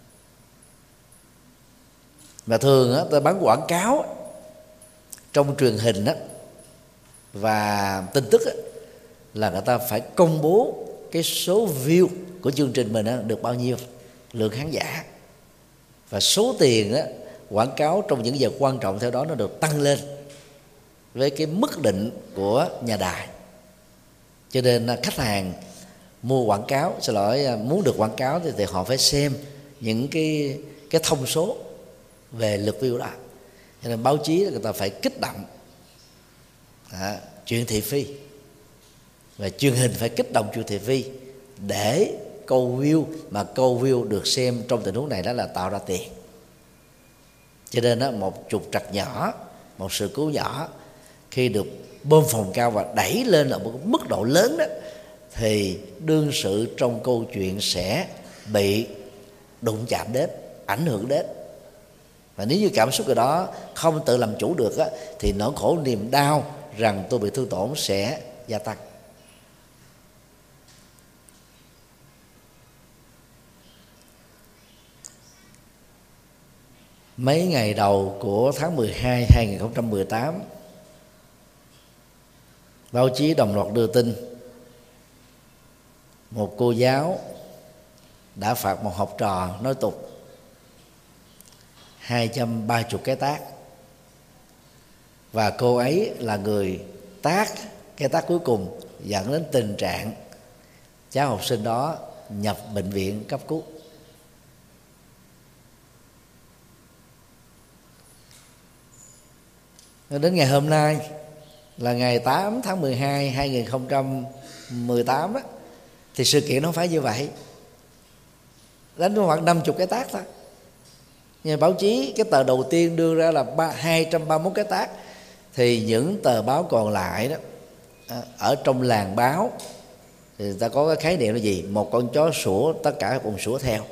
Mà thường á, ta bán quảng cáo trong truyền hình á, và tin tức á, là người ta phải công bố cái số view của chương trình mình á, được bao nhiêu, lượng khán giả, và số tiền á, quảng cáo trong những giờ quan trọng theo đó nó được tăng lên với cái mức định của nhà đài. Cho nên khách hàng mua quảng cáo, xin lỗi, muốn được quảng cáo thì, thì họ phải xem những cái cái thông số về lượt view đó. Cho nên báo chí người ta phải kích động à, chuyện thị phi, và truyền hình phải kích động chuyện thị phi để câu view, mà câu view được xem trong tình huống này đó là tạo ra tiền. Cho nên đó, một trục trặc nhỏ, một sự cố nhỏ khi được bơm phồng cao và đẩy lên ở một mức độ lớn đó, thì đương sự trong câu chuyện sẽ bị đụng chạm đến, ảnh hưởng đến. Và nếu như cảm xúc của đó không tự làm chủ được á, thì nỗi khổ niềm đau rằng tôi bị thương tổn sẽ gia tăng. Mấy ngày đầu của tháng mười hai hai nghìn không trăm mười tám, báo chí đồng loạt đưa tin một cô giáo đã phạt một học trò nói tục hai trăm ba mươi cái tát, và cô ấy là người tát cái tát cuối cùng, dẫn đến tình trạng cháu học sinh đó nhập bệnh viện cấp cứu. Đến ngày hôm nay là ngày tám tháng mười hai hai nghìn không trăm mười tám đó, thì sự kiện nó không phải như vậy, đánh khoảng năm mươi cái tát thôi. Nhưng báo chí cái tờ đầu tiên đưa ra là hai trăm ba mươi mốt cái tát, thì những tờ báo còn lại đó, ở trong làng báo thì người ta có cái khái niệm là gì? Một con chó sủa, tất cả cùng sủa theo.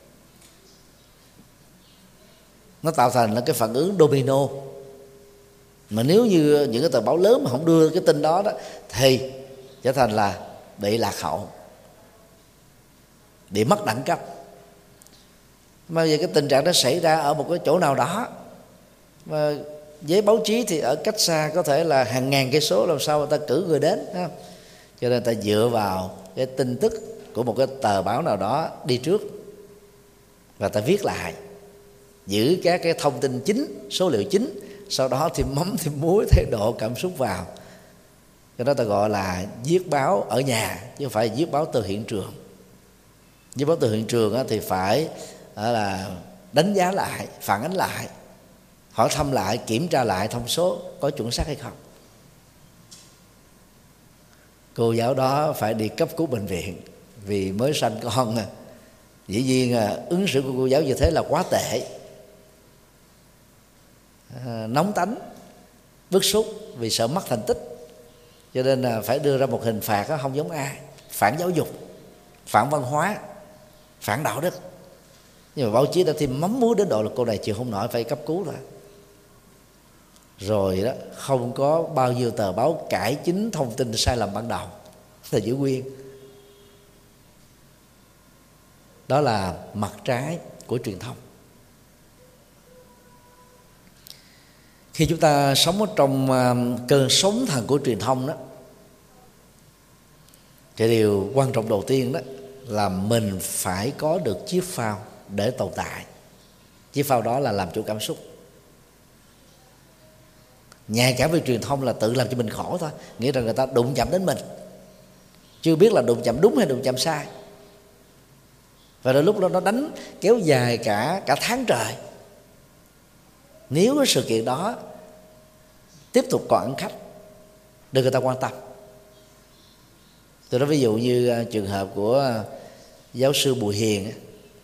Nó tạo thành là cái phản ứng domino. Mà nếu như những cái tờ báo lớn mà không đưa cái tin đó đó, thì trở thành là bị lạc hậu, bị mất đẳng cấp. Mà về cái tình trạng đó xảy ra ở một cái chỗ nào đó, mà với báo chí thì ở cách xa có thể là hàng ngàn cây số, làm sao người ta cử người đến, không? Cho nên ta dựa vào cái tin tức của một cái tờ báo nào đó đi trước, và ta viết lại, giữ các cái thông tin chính, số liệu chính, sau đó thì mắm thêm muối thêm độ cảm xúc vào. Cái đó ta gọi là viết báo ở nhà, chứ không phải viết báo từ hiện trường. Viết báo từ hiện trường thì phải là đánh giá lại, phản ánh lại, hỏi thăm lại, kiểm tra lại thông số có chuẩn xác hay không. Cô giáo đó phải đi cấp cứu bệnh viện vì mới sanh con Dĩ nhiên ứng xử của cô giáo như thế là quá tệ, à, nóng tánh, bức xúc vì sợ mất thành tích, cho nên là phải đưa ra một hình phạt đó, không giống ai, phản giáo dục, phản văn hóa, phản đạo đức. Nhưng mà báo chí đã thêm mắm muối đến độ là cô này chịu không nổi, phải cấp cứu rồi. Rồi đó, không có bao nhiêu tờ báo cải chính thông tin sai lầm ban đầu là giữ nguyên. Đó là mặt trái của truyền thông. Khi chúng ta sống ở trong cơn sóng thần của truyền thông đó, thì điều quan trọng đầu tiên đó là mình phải có được chiếc phao để tồn tại. Chiếc phao đó là làm chủ cảm xúc. Nhạy cảm về truyền thông là tự làm cho mình khổ thôi, nghĩa là người ta đụng chạm đến mình, chưa biết là đụng chạm đúng hay đụng chạm sai. Và đôi lúc đó nó đánh kéo dài cả cả tháng trời. Nếu cái sự kiện đó tiếp tục còn ăn khách, được người ta quan tâm. Tôi nói ví dụ như trường hợp của giáo sư Bùi Hiền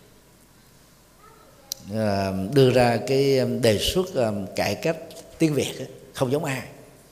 đưa ra cái đề xuất cải cách tiếng Việt không giống ai.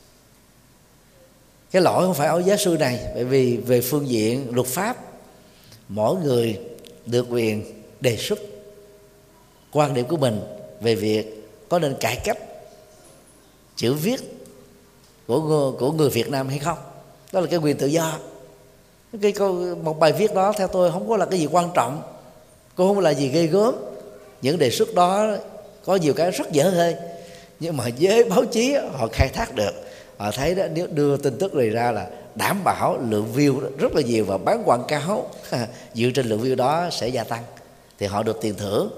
Cái lỗi không phải ở giáo sư này, bởi vì về phương diện luật pháp, mỗi người được quyền đề xuất quan điểm của mình về việc có nên cải cách chữ viết của của người Việt Nam hay không. Đó là cái quyền tự do. Cái một bài viết đó theo tôi không có là cái gì quan trọng, cũng không là gì ghê gớm. Những đề xuất đó có nhiều cái rất dở hơi, nhưng mà với báo chí họ khai thác được. Họ thấy đó, nếu đưa tin tức này ra là đảm bảo lượng view rất là nhiều và bán quảng cáo dựa trên lượng view đó sẽ gia tăng, thì họ được tiền thưởng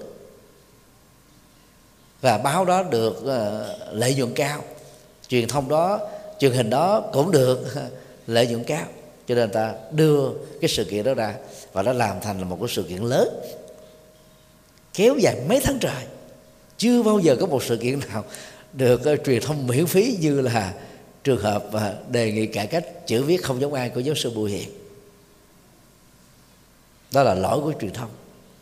và báo đó được uh, lợi nhuận cao, truyền thông đó, truyền hình đó cũng được lợi nhuận cao, cho nên ta đưa cái sự kiện đó ra và nó làm thành là một cái sự kiện lớn kéo dài mấy tháng trời. Chưa bao giờ có một sự kiện nào được uh, truyền thông miễn phí như là trường hợp uh, đề nghị cải cách chữ viết không giống ai của giáo sư Bùi Hiền. Đó là lỗi của truyền thông.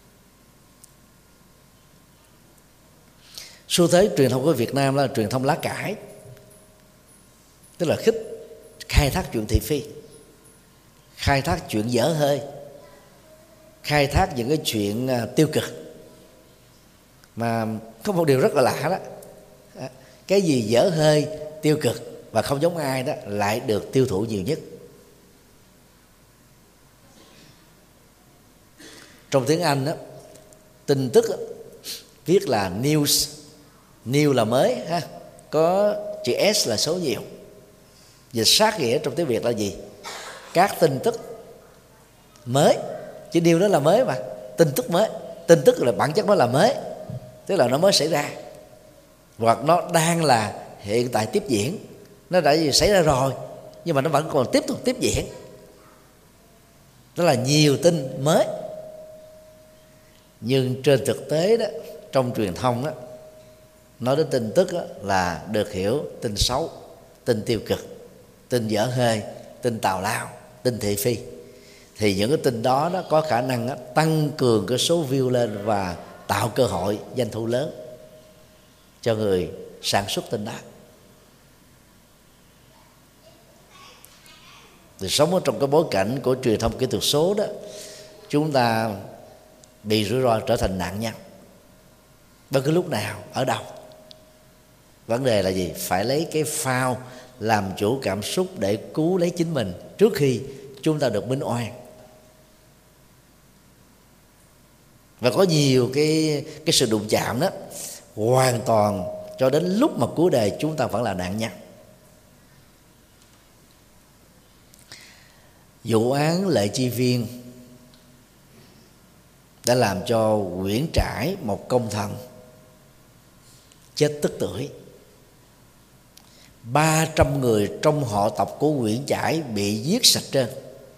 Xu thế truyền thông của Việt Nam là truyền thông lá cải, tức là khích khai thác chuyện thị phi, khai thác chuyện dở hơi, khai thác những cái chuyện tiêu cực. Mà có một điều rất là lạ đó, cái gì dở hơi, tiêu cực và không giống ai đó lại được tiêu thụ nhiều nhất. Trong tiếng Anh đó, tin tức đó, viết là news, new là mới ha, có chữ S là số nhiều. Dịch sát nghĩa trong tiếng Việt là gì? Các tin tức mới. Chứ new đó là mới mà, tin tức mới. Tin tức là bản chất nó là mới, tức là nó mới xảy ra, hoặc nó đang là hiện tại tiếp diễn. Nó đã xảy ra rồi nhưng mà nó vẫn còn tiếp tục tiếp diễn. Đó là nhiều tin mới. Nhưng trên thực tế đó, trong truyền thông đó, nói đến tin tức đó, là được hiểu tin xấu, tin tiêu cực, tin dở hơi, tin tào lao, tin thị phi. Thì những cái tin đó, đó có khả năng đó, tăng cường cái số view lên và tạo cơ hội doanh thu lớn cho người sản xuất tin đó. Thì sống ở trong cái bối cảnh của truyền thông kỹ thuật số đó, chúng ta bị rủi ro trở thành nạn nhân bất cứ lúc nào, ở đâu. Vấn đề là gì? Phải lấy cái phao làm chủ cảm xúc để cứu lấy chính mình trước khi chúng ta được minh oan. Và có nhiều cái cái sự đụng chạm đó, hoàn toàn cho đến lúc mà cuối đời chúng ta vẫn là nạn nhân. Vụ án Lệ Chi Viên đã làm cho Nguyễn Trãi, một công thần, chết tức tưởi. ba trăm người trong họ tộc của Nguyễn Trãi bị giết sạch trơn.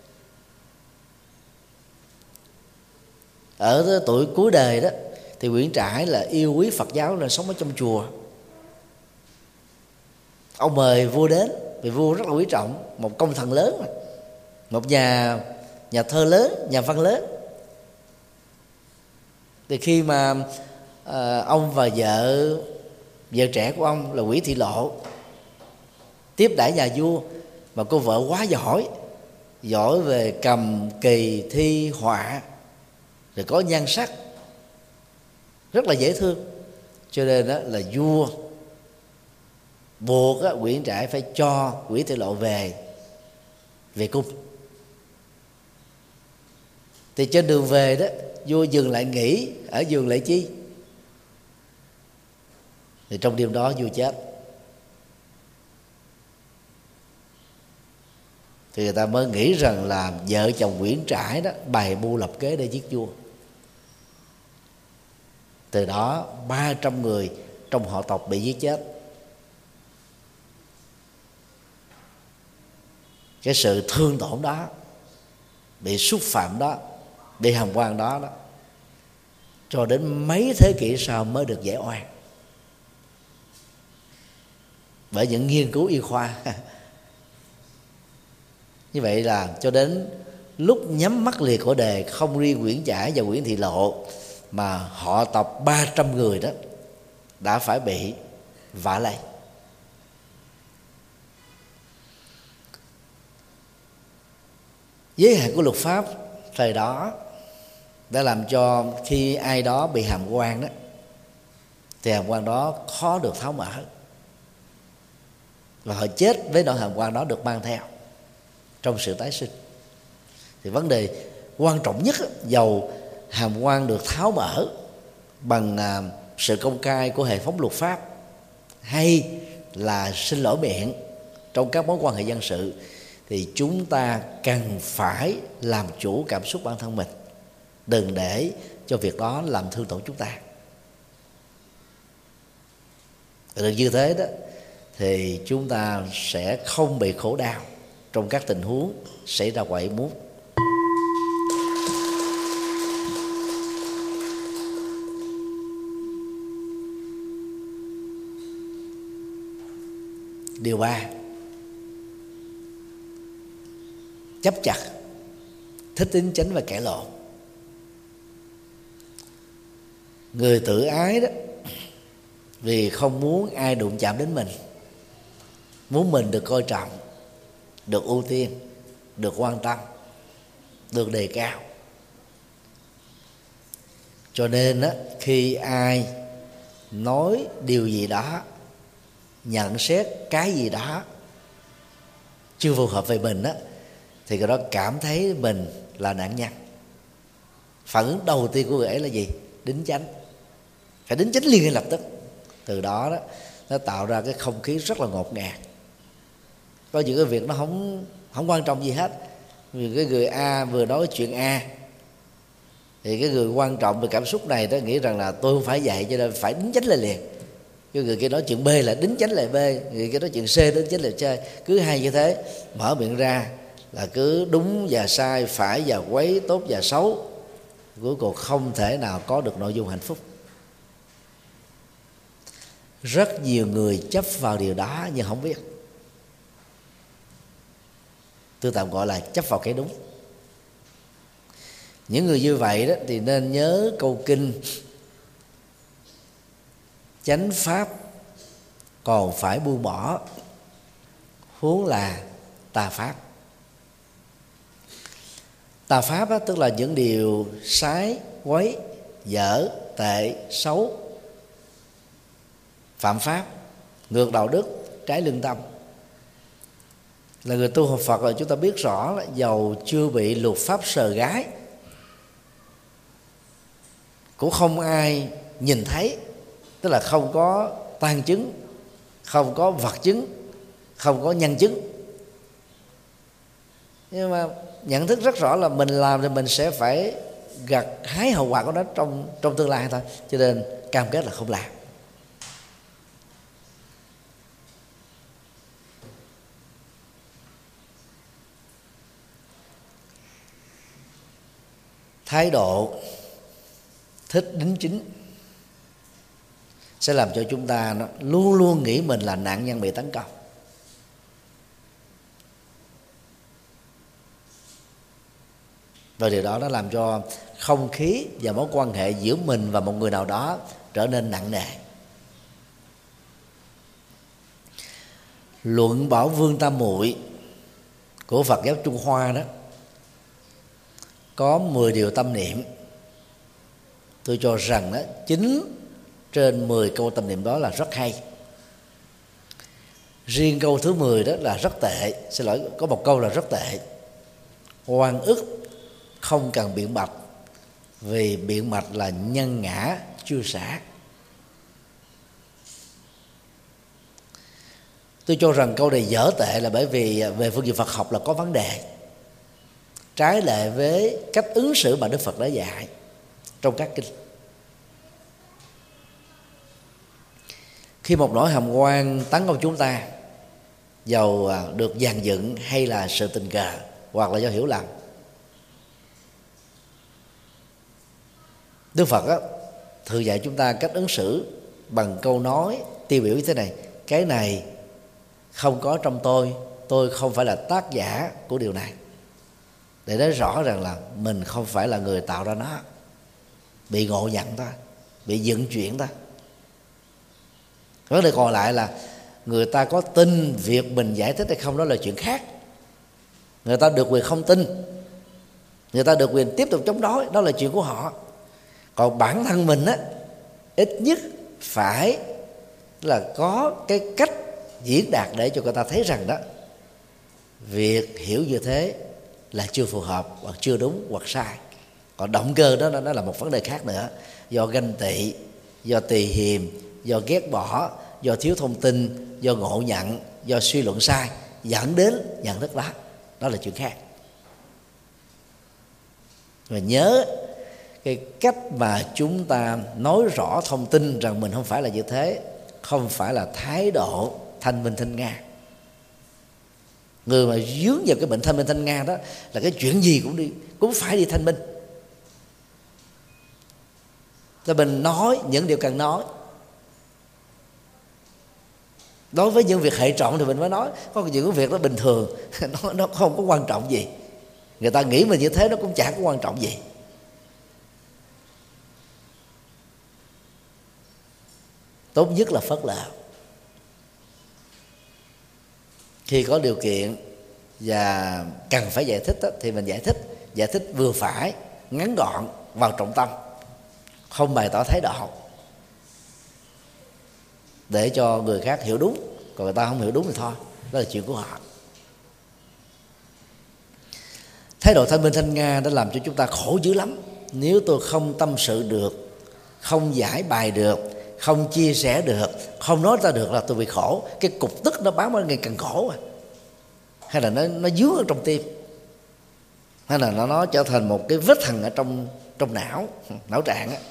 Ở tuổi cuối đời đó thì Nguyễn Trãi là yêu quý Phật giáo nên sống ở trong chùa. Ông mời vua đến vì vua rất là quý trọng, một công thần lớn mà, một nhà nhà thơ lớn, nhà văn lớn. Thì khi mà à, ông và vợ vợ trẻ của ông là Nguyễn Thị Lộ tiếp đãi nhà vua, mà cô vợ quá giỏi, giỏi về cầm kỳ thi họa, rồi có nhan sắc, rất là dễ thương, cho nên đó là vua buộc á, Nguyễn Trãi phải cho Nguyễn Thị Lộ về về cung. Thì trên đường về đó, vua dừng lại nghỉ ở vườn Lệ Chi. Thì trong đêm đó vua chết. Thì người ta mới nghĩ rằng là vợ chồng Nguyễn Trãi đó bày mưu lập kế để giết vua. Từ đó ba trăm người trong họ tộc bị giết chết. Cái sự thương tổn đó, bị xúc phạm đó, bị hàm oan đó, đó cho đến mấy thế kỷ sau mới được giải oan bởi những nghiên cứu y khoa. Như vậy là cho đến lúc nhắm mắt liệt của đề, không riêng Nguyễn Trãi và Nguyễn Thị Lộ mà họ tộc ba trăm người đó đã phải bị vạ lây. Giới hạn của luật pháp thời đó đã làm cho khi ai đó bị hàm oan đó, thì hàm oan đó khó được tháo mở, và họ chết với nỗi hàm oan đó được mang theo trong sự tái sinh. Thì vấn đề quan trọng nhất, dầu hàm oan được tháo mở bằng à, sự công khai của hệ thống luật pháp, hay là xin lỗi miệng trong các mối quan hệ dân sự, thì chúng ta cần phải làm chủ cảm xúc bản thân mình, đừng để cho việc đó làm thương tổn chúng ta. Được như thế đó thì chúng ta sẽ không bị khổ đau trong các tình huống xảy ra ngoài ý muốn. Điều ba, chấp chặt, thích đính chánh và cãi lộn. Người tự ái đó, vì không muốn ai đụng chạm đến mình, muốn mình được coi trọng, được ưu tiên, được quan tâm, được đề cao. Cho nên đó, khi ai nói điều gì đó, nhận xét cái gì đó chưa phù hợp về mình đó, thì người đó cảm thấy mình là nạn nhân. Phản ứng đầu tiên của người ấy là gì? Đính chánh. Phải đính chánh liền ngay lập tức. Từ đó đó nó tạo ra cái không khí rất là ngột ngạt. Có những cái việc nó không không quan trọng gì hết. Vì cái người A vừa nói chuyện A, thì cái người quan trọng về cảm xúc này đó nghĩ rằng là tôi không phải vậy, cho nên phải đính chánh lại liền. Cái người kia nói chuyện B là đính chánh lại B, người kia nói chuyện C đính chánh lại C. Cứ hay như thế, mở miệng ra là cứ đúng và sai, phải và quấy, tốt và xấu, cuối cùng không thể nào có được nội dung hạnh phúc. Rất nhiều người chấp vào điều đó nhưng không biết. Tôi tạm gọi là chấp vào cái đúng. Những người như vậy đó thì nên nhớ câu kinh: chánh pháp còn phải buông bỏ, huống là tà pháp. Tà pháp đó, tức là những điều sái, quấy, dở, tệ, xấu, phạm pháp, ngược đạo đức, trái lương tâm. Là người tu học Phật rồi chúng ta biết rõ là dầu chưa bị luật pháp sờ gái, cũng không ai nhìn thấy, tức là không có tang chứng, không có vật chứng, không có nhân chứng, nhưng mà nhận thức rất rõ là mình làm thì mình sẽ phải gặt hái hậu quả của nó trong trong tương lai thôi, cho nên cam kết là không làm. Thái độ thích đính chính sẽ làm cho chúng ta nó luôn luôn nghĩ mình là nạn nhân bị tấn công. và điều đó nó làm cho không khí và mối quan hệ giữa mình và một người nào đó trở nên nặng nề. Luận Bảo Vương Tam Muội của Phật giáo Trung Hoa đó có mười điều tâm niệm. Tôi cho rằng đó chín trên mười câu tâm niệm đó là rất hay. Riêng câu thứ mười đó là rất tệ. Xin lỗi, có một câu là rất tệ. Oan ức không cần biện bạch, vì biện bạch là nhân ngã chưa xả. Tôi cho rằng câu này dở tệ là bởi vì về phương diện Phật học là có vấn đề, trái lại với cách ứng xử mà Đức Phật đã dạy trong các kinh. Khi một nỗi hàm oan tấn công chúng ta, dầu được dàn dựng hay là sự tình cờ hoặc là do hiểu lầm, Đức Phật á, thường dạy chúng ta cách ứng xử bằng câu nói tiêu biểu như thế này: cái này không có trong tôi, tôi không phải là tác giả của điều này, để nói rõ rằng là mình không phải là người tạo ra nó, bị ngộ nhận ta, bị dựng chuyện ta. Vấn đề còn lại là người ta có tin việc mình giải thích hay không, đó là chuyện khác. Người ta được quyền không tin, người ta được quyền tiếp tục chống đối, đó là chuyện của họ. Còn bản thân mình á, ít nhất phải là có cái cách diễn đạt để cho người ta thấy rằng đó, việc hiểu như thế là chưa phù hợp, hoặc chưa đúng, hoặc sai. Còn động cơ đó nó là một vấn đề khác nữa, do ganh tị, do tỳ hiềm, do ghét bỏ, do thiếu thông tin, do ngộ nhận, do suy luận sai dẫn đến nhận thức đó, đó là chuyện khác. Và nhớ cái cách mà chúng ta nói rõ thông tin rằng mình không phải là như thế, không phải là thái độ thanh minh thanh nga. Người mà dướng vào cái bệnh thanh minh thanh nga đó là cái chuyện gì cũng đi cũng phải đi thanh minh. Thì mình nói những điều cần nói. Đối với những việc hệ trọng thì mình mới nói. Có những việc đó bình thường, nó, nó không có quan trọng gì. Người ta nghĩ mình như thế nó cũng chẳng có quan trọng gì. Tốt nhất là phớt lờ. Khi có điều kiện và cần phải giải thích đó, thì mình giải thích. Giải thích vừa phải, ngắn gọn, vào trọng tâm, không bày tỏ thái độ, để cho người khác hiểu đúng. Còn người ta không hiểu đúng thì thôi, đó là chuyện của họ. Thái độ thanh minh thanh nga đã làm cho chúng ta khổ dữ lắm. Nếu tôi không tâm sự được, không giải bài được, không chia sẻ được, không nói ra được là tôi bị khổ. Cái cục tức nó bám vào ngày càng khổ à. Hay là nó, nó dướng ở trong tim, hay là nó, nó trở thành một cái vết thằng ở trong, trong não, não trạng á.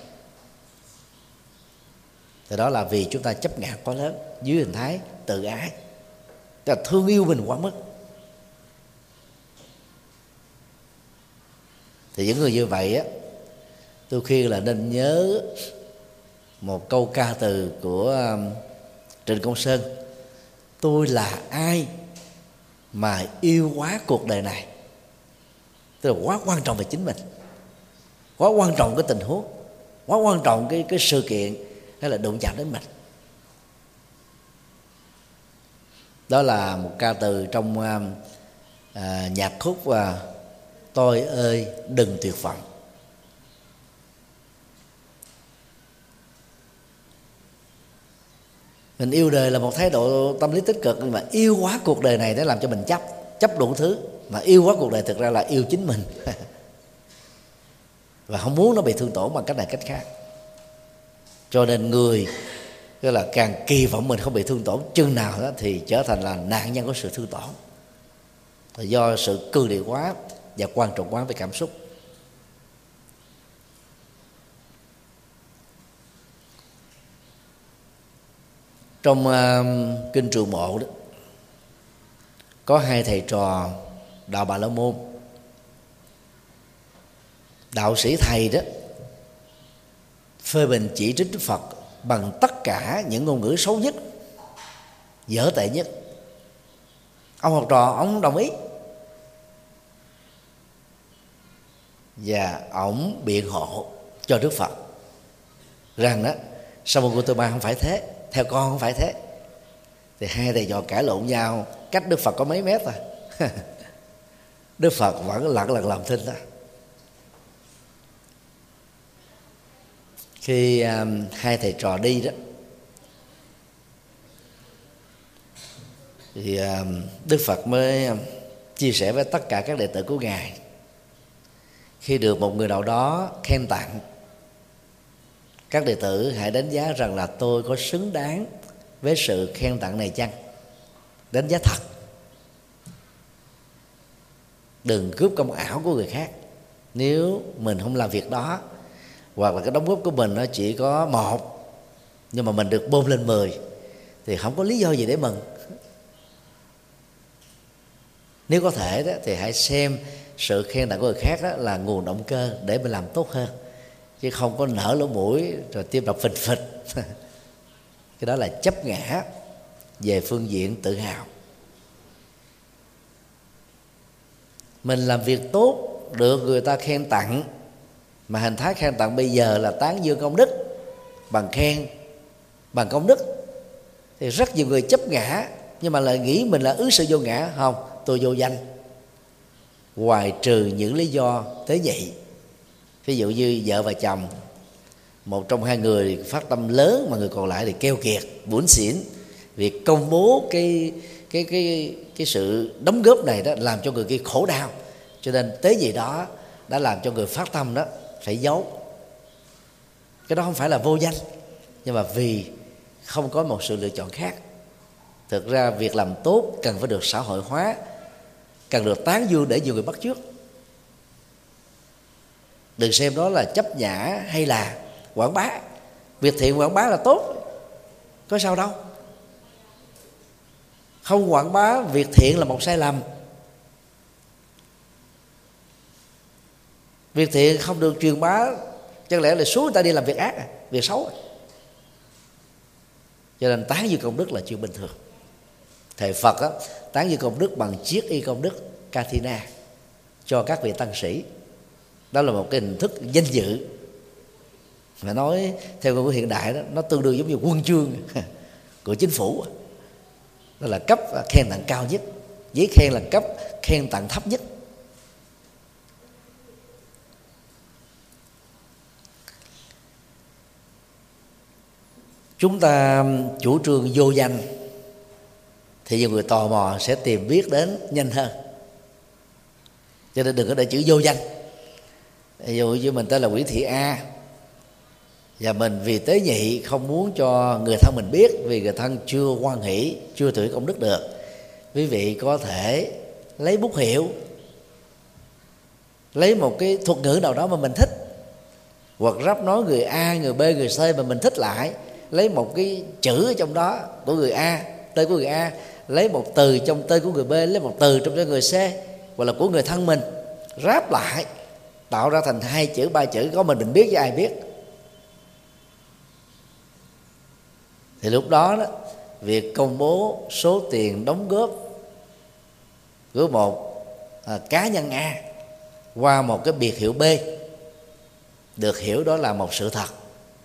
Thì đó là vì chúng ta chấp ngã quá lớn dưới hình thái tự ái, tức là thương yêu mình quá mức. Thì những người như vậy á, tôi khuyên là nên nhớ một câu ca từ của um, Trịnh Công Sơn: tôi là ai mà yêu quá cuộc đời này. Tức là quá quan trọng về chính mình, quá quan trọng cái tình huống, quá quan trọng cái, cái sự kiện hay là đụng chạm đến mình. Đó là một ca từ trong à, nhạc khúc à, Tôi ơi đừng tuyệt vọng. Mình yêu đời là một thái độ tâm lý tích cực, nhưng mà yêu quá cuộc đời này để làm cho mình chấp chấp đủ thứ. Mà yêu quá cuộc đời thực ra là yêu chính mình và không muốn nó bị thương tổn bằng cách này cách khác. Cho nên người tức là càng kỳ vọng mình không bị thương tổn chừng nào đó thì trở thành là nạn nhân của sự thương tổn, là do sự cương điệu quá và quan trọng quá về cảm xúc. Trong uh, kinh Trường Bộ đó có hai thầy trò đạo Bà La Môn. Đạo sĩ thầy đó phê bình chỉ trích Đức Phật bằng tất cả những ngôn ngữ xấu nhất, dở tệ nhất. Ông học trò ông không đồng ý. và ổng biện hộ cho Đức Phật rằng đó Samogotama không phải thế, theo con không phải thế. Thì hai thầy trò cãi lộn nhau, cách Đức Phật có mấy mét thôi. Đức Phật vẫn lặng lặng làm thinh đó. Khi um, hai thầy trò đi đó thì um, Đức Phật mới um, chia sẻ với tất cả các đệ tử của Ngài, khi được một người nào đó khen tặng, các đệ tử hãy đánh giá rằng là tôi có xứng đáng với sự khen tặng này chăng. Đánh giá thật, đừng cướp công ảo của người khác. Nếu mình không làm việc đó, hoặc là cái đóng góp của mình nó chỉ có một, nhưng mà mình được bơm lên mười, thì không có lý do gì để mừng. Nếu có thể đó, thì hãy xem sự khen tặng của người khác đó là nguồn động cơ để mình làm tốt hơn, chứ không có nở lỗ mũi rồi tim đập phịch phịch. Cái đó là chấp ngã về phương diện tự hào. Mình làm việc tốt được người ta khen tặng, mà hình thái khen tặng bây giờ là tán dương công đức bằng khen, bằng công đức, thì rất nhiều người chấp ngã, nhưng mà lại nghĩ mình là ứng xử vô ngã. Không, tôi vô danh, ngoài trừ những lý do tế nhị. Ví dụ như vợ và chồng, một trong hai người phát tâm lớn mà người còn lại thì keo kiệt, bủn xỉn. Việc công bố cái cái cái cái sự đóng góp này đó làm cho người kia khổ đau, cho nên tế nhị đó đã làm cho người phát tâm đó phải giấu. Cái đó không phải là vô danh, nhưng mà vì không có một sự lựa chọn khác. Thực ra việc làm tốt cần phải được xã hội hóa, cần được tán dương để nhiều người bắt chước. Đừng xem đó là chấp nhã hay là quảng bá. Việc thiện quảng bá là tốt, có sao đâu. Không quảng bá việc thiện là một sai lầm. Việc thiện không được truyền bá, chẳng lẽ là số người ta đi làm việc ác, à, việc xấu à. Cho nên tán dương công đức là chuyện bình thường. Thầy Phật á, tán dương công đức bằng chiết y công đức Kathina cho các vị tăng sĩ. Đó là một cái hình thức danh dự, mà nói theo ngôn ngữ hiện đại đó, nó tương đương giống như huân chương của chính phủ. Đó là cấp khen tặng cao nhất, giấy khen là cấp khen tặng thấp nhất. Chúng ta chủ trương vô danh thì nhiều người tò mò sẽ tìm biết đến nhanh hơn, cho nên đừng có để chữ vô danh. Ví dụ như mình tên là Nguyễn Thị A, và mình vì tế nhị không muốn cho người thân mình biết, vì người thân chưa hoan hỷ, chưa tuổi công đức được. Quý vị có thể lấy bút hiệu, lấy một cái thuật ngữ nào đó mà mình thích, hoặc ráp nói người A, người B, người C mà mình thích lại, lấy một cái chữ ở trong đó của người A, tên của người A, lấy một từ trong tên của người B, lấy một từ trong tên người C, hoặc là của người thân mình, ráp lại tạo ra thành hai chữ, ba chữ, có mình mình biết với ai biết. Thì lúc đó, đó việc công bố số tiền đóng góp của một à, cá nhân A qua một cái biệt hiệu B được hiểu đó là một sự thật,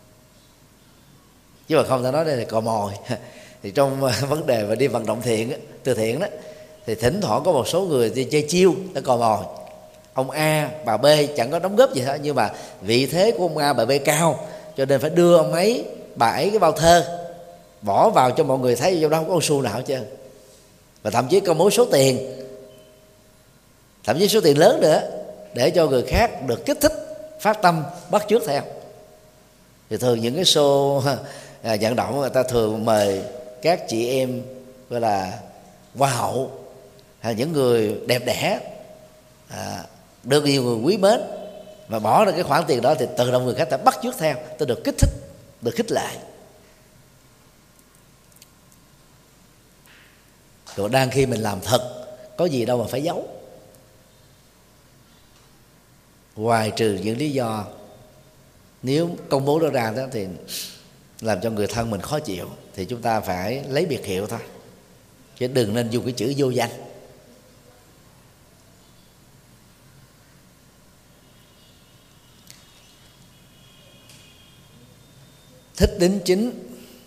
chứ mà không thể nói đây là cò mồi. Thì trong vấn đề mà đi vận động thiện, từ thiện đó, thì thỉnh thoảng có một số người đi chơi chiêu, nó cò mồi. Ông A, bà B chẳng có đóng góp gì hết, nhưng mà vị thế của ông A, bà B cao, cho nên phải đưa ông ấy, bà ấy cái bao thơ bỏ vào cho mọi người thấy, trong đó không có con xu nào hết trơn. Và thậm chí công bố số tiền, thậm chí số tiền lớn nữa, để cho người khác được kích thích, phát tâm, bắt chước theo. Thì thường những cái show à, vận động người ta thường mời các chị em gọi là hoa hậu, hay những người đẹp đẽ, à, được nhiều người quý mến, và bỏ ra cái khoản tiền đó thì tự động người khác ta bắt chước theo, ta được kích thích, được khích lệ. Rồi đang khi mình làm thật, có gì đâu mà phải giấu, ngoài trừ những lý do nếu công bố đó ra đó thì làm cho người thân mình khó chịu, thì chúng ta phải lấy biệt hiệu thôi, chứ đừng nên dùng cái chữ vô danh. thích đính chính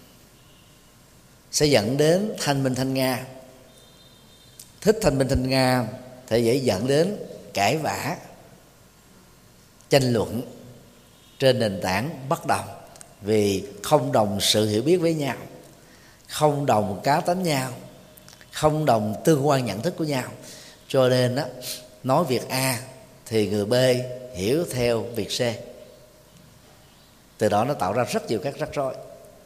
sẽ dẫn đến thanh minh thanh nga, thích thanh minh thanh nga thì dễ dẫn đến cãi vã, tranh luận trên nền tảng bất đồng, vì không đồng sự hiểu biết với nhau, không đồng cá tánh nhau, không đồng tương quan nhận thức của nhau, cho nên đó, nói việc A thì người B hiểu theo việc C. Từ đó nó tạo ra rất nhiều các rắc rối.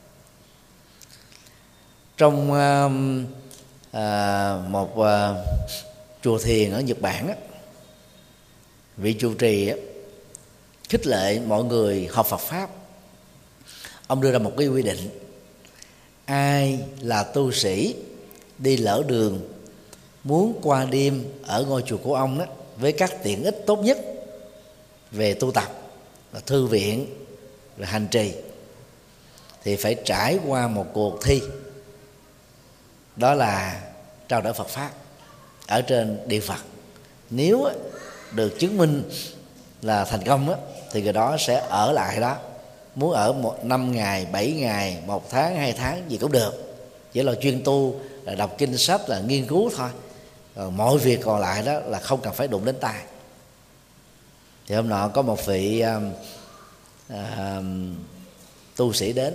Trong uh, uh, một uh, chùa thiền ở Nhật Bản á, vị trụ trì á, khích lệ mọi người học Phật pháp. Ông đưa ra một cái quy định: ai là tu sĩ đi lỡ đường muốn qua đêm ở ngôi chùa của ông đó, với các tiện ích tốt nhất về tu tập là thư viện, rồi hành trì, thì phải trải qua một cuộc thi, đó là trao đổi Phật pháp ở trên địa Phật. Nếu được chứng minh là thành công thì người đó sẽ ở lại đó, muốn ở một năm ngày, bảy ngày, một tháng, hai tháng gì cũng được, chỉ là chuyên tu, là đọc kinh sách, là nghiên cứu thôi. Còn mọi việc còn lại đó là không cần phải đụng đến tai. Thì hôm nọ có một vị uh, uh, tu sĩ đến.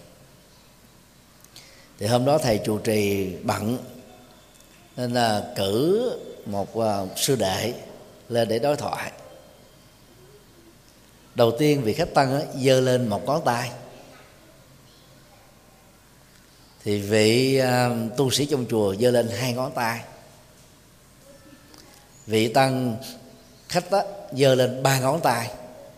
Thì hôm đó thầy trụ trì bận nên là cử một uh, sư đệ lên để đối thoại. Đầu tiên vị khách tăng giơ lên một ngón tay, thì vị uh, tu sĩ trong chùa giơ lên hai ngón tay. Vị tăng khách đó giơ lên ba ngón tay.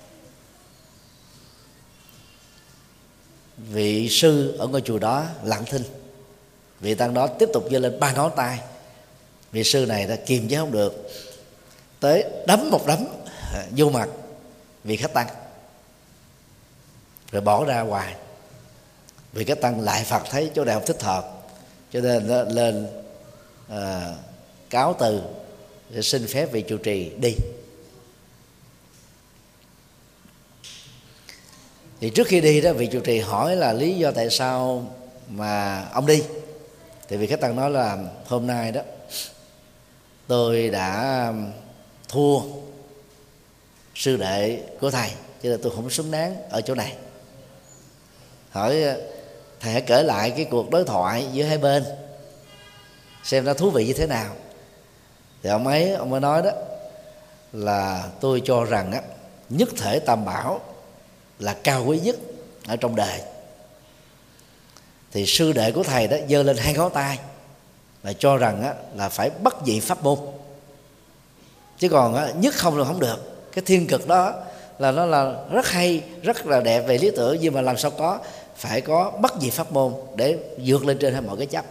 Vị sư ở ngôi chùa đó lặng thinh. Vị tăng đó tiếp tục giơ lên ba ngón tay. Vị sư này đã kiềm chế không được, tới đấm một đấm vô mặt vị khách tăng, rồi bỏ ra ngoài. Vị khách tăng lại Phật thấy chỗ này không thích hợp, cho nên lên à, cáo từ để xin phép vị trụ trì đi. Thì trước khi đi đó, vị trụ trì hỏi là lý do tại sao mà ông đi. Thì vị khách tăng nói là hôm nay đó tôi đã thua sư đệ của thầy, cho nên tôi không xứng đáng ở chỗ này. Hỏi thầy hãy kể lại cái cuộc đối thoại giữa hai bên xem nó thú vị như thế nào. Thì ông ấy ông mới nói đó là tôi cho rằng á, nhất thể tam bảo là cao quý nhất ở trong đời. Thì sư đệ của thầy đó giơ lên hai ngón tay là cho rằng á, là phải bất dị pháp môn, chứ còn á, nhất không là không được. Cái thiên cực đó là nó là rất hay, rất là đẹp về lý tưởng, nhưng mà làm sao có, phải có bất dị pháp môn để vượt lên trên hết mọi cái chấp.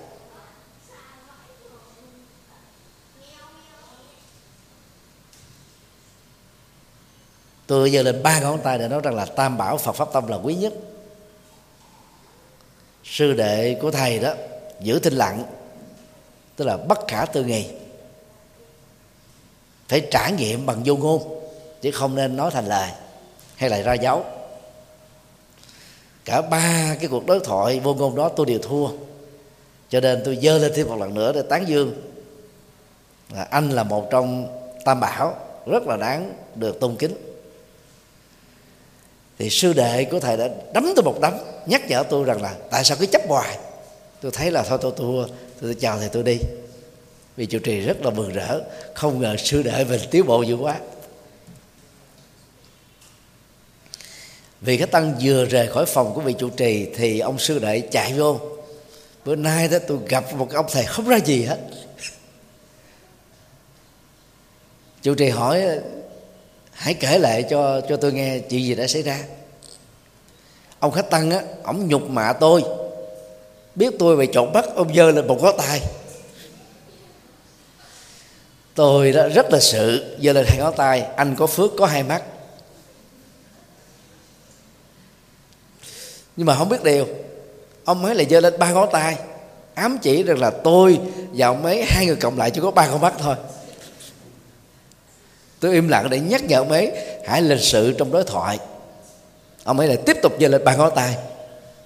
Tôi giơ lên ba ngón tay để nói rằng là tam bảo Phật pháp tông là quý nhất. Sư đệ của thầy đó giữ thinh lặng, tức là bất khả tư nghị, phải trải nghiệm bằng vô ngôn chứ không nên nói thành lời hay là ra dấu. Cả ba cái cuộc đối thoại vô ngôn đó tôi đều thua, cho nên tôi giơ lên thêm một lần nữa để tán dương là anh là một trong tam bảo rất là đáng được tôn kính. Thì sư đệ của thầy đã đấm tôi một đấm, nhắc nhở tôi rằng là tại sao cứ chấp hoài. Tôi thấy là thôi tôi thua, tôi chào thầy tôi đi. Vì trụ trì rất là mừng rỡ, không ngờ sư đệ mình tiến bộ dữ quá. Vì cái tăng vừa rời khỏi phòng của vị trụ trì thì ông sư đệ chạy vô. Bữa nay đó tôi gặp một ông thầy không ra gì hết. Trụ trì hỏi hãy kể lại cho cho tôi nghe chuyện gì đã xảy ra. Ông khách tăng á, ổng nhục mạ tôi, biết tôi bị trộn bắt, ông giơ lên một ngón tay. Tôi đó rất là sự giơ lên hai ngón tay, anh có phước có hai mắt. Nhưng mà không biết điều, ông ấy lại giơ lên ba ngón tay, ám chỉ rằng là tôi và ông ấy hai người cộng lại chỉ có ba con mắt thôi. Tôi im lặng để nhắc nhở ông ấy hãy lịch sự trong đối thoại. Ông ấy lại tiếp tục giơ lên ba ngón tay.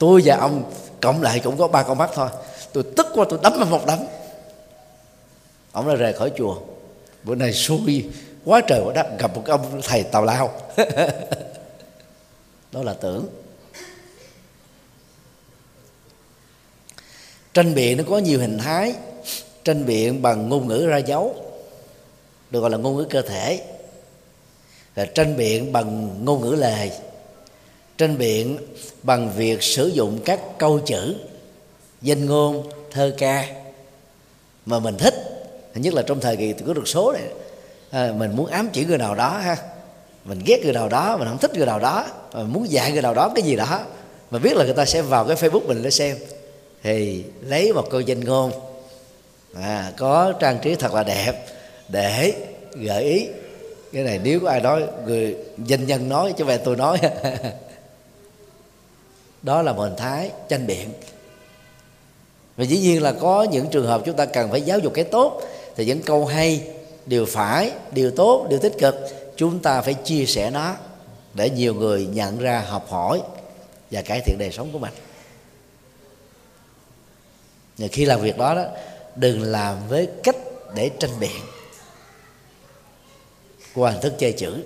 Tôi và ông cộng lại cũng có ba con mắt thôi. Tôi tức quá tôi đấm ông một đấm. Ông đã rời khỏi chùa. Bữa nay xui quá trời quá đất, gặp một ông thầy tào lao. Đó là tưởng. Tranh biện nó có nhiều hình thái. Tranh biện bằng ngôn ngữ ra dấu, được gọi là ngôn ngữ cơ thể. Là tranh biện bằng ngôn ngữ lề. Tranh biện bằng việc sử dụng các câu chữ, danh ngôn, thơ ca mà mình thích. Nhất là trong thời kỳ kỹ thuật số này, à, mình muốn ám chỉ người nào đó ha, mình ghét người nào đó, mình không thích người nào đó, mình muốn dạy người nào đó cái gì đó, mà biết là người ta sẽ vào cái Facebook mình để xem, thì lấy một câu danh ngôn à, có trang trí thật là đẹp để gợi ý. Cái này nếu có ai nói, người danh nhân nói chứ không phải tôi nói. Đó là một hình thái tranh biện. Và dĩ nhiên là có những trường hợp chúng ta cần phải giáo dục cái tốt, thì những câu hay, điều phải, điều tốt, điều tích cực, chúng ta phải chia sẻ nó để nhiều người nhận ra, học hỏi và cải thiện đời sống của mình. Và khi làm việc đó, đó đừng làm với cách để tranh biện qua hình thức chơi chữ.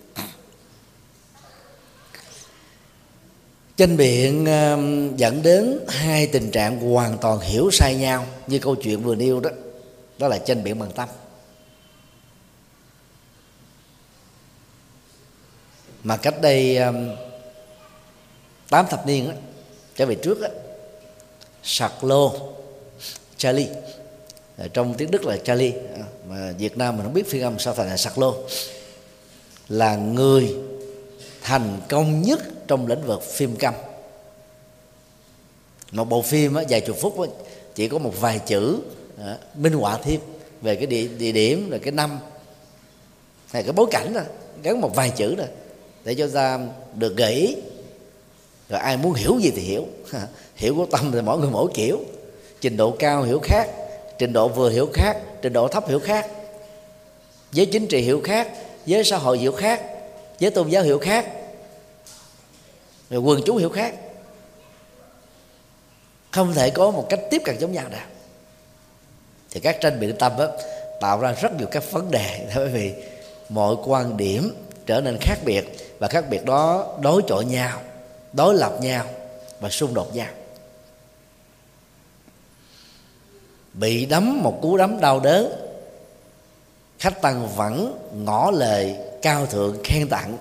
Tranh biện uh, dẫn đến hai tình trạng hoàn toàn hiểu sai nhau, như câu chuyện vừa nêu đó. Đó là tranh biện bằng tâm. Mà cách đây um, tám thập niên đó, trở về trước đó, Charlot Charlie, trong tiếng Đức là Charlie, mà Việt Nam mình không biết phiên âm sao thành là Charlot, là người thành công nhất trong lĩnh vực phim câm. Một bộ phim á, dài chục phút á, chỉ có một vài chữ à, minh họa thêm về cái địa, địa điểm, rồi cái năm hay cái bối cảnh đó, gắn một vài chữ đó để cho ta được gợi ý. Rồi ai muốn hiểu gì thì hiểu. Hiểu của tâm thì mỗi người mỗi kiểu. Trình độ cao hiểu khác, trình độ vừa hiểu khác, trình độ thấp hiểu khác. Giới chính trị hiểu khác, giới xã hội hiểu khác, giới tôn giáo hiểu khác, rồi quần chúng hiểu khác. Không thể có một cách tiếp cận giống nhau nào. Thì các tranh biện tâm đó, tạo ra rất nhiều các vấn đề, bởi vì mọi quan điểm trở nên khác biệt, và khác biệt đó đối chọi nhau, đối lập nhau và xung đột nhau. Bị đấm một cú đấm đau đớn, khách tăng vẫn ngỏ lời cao thượng khen tặng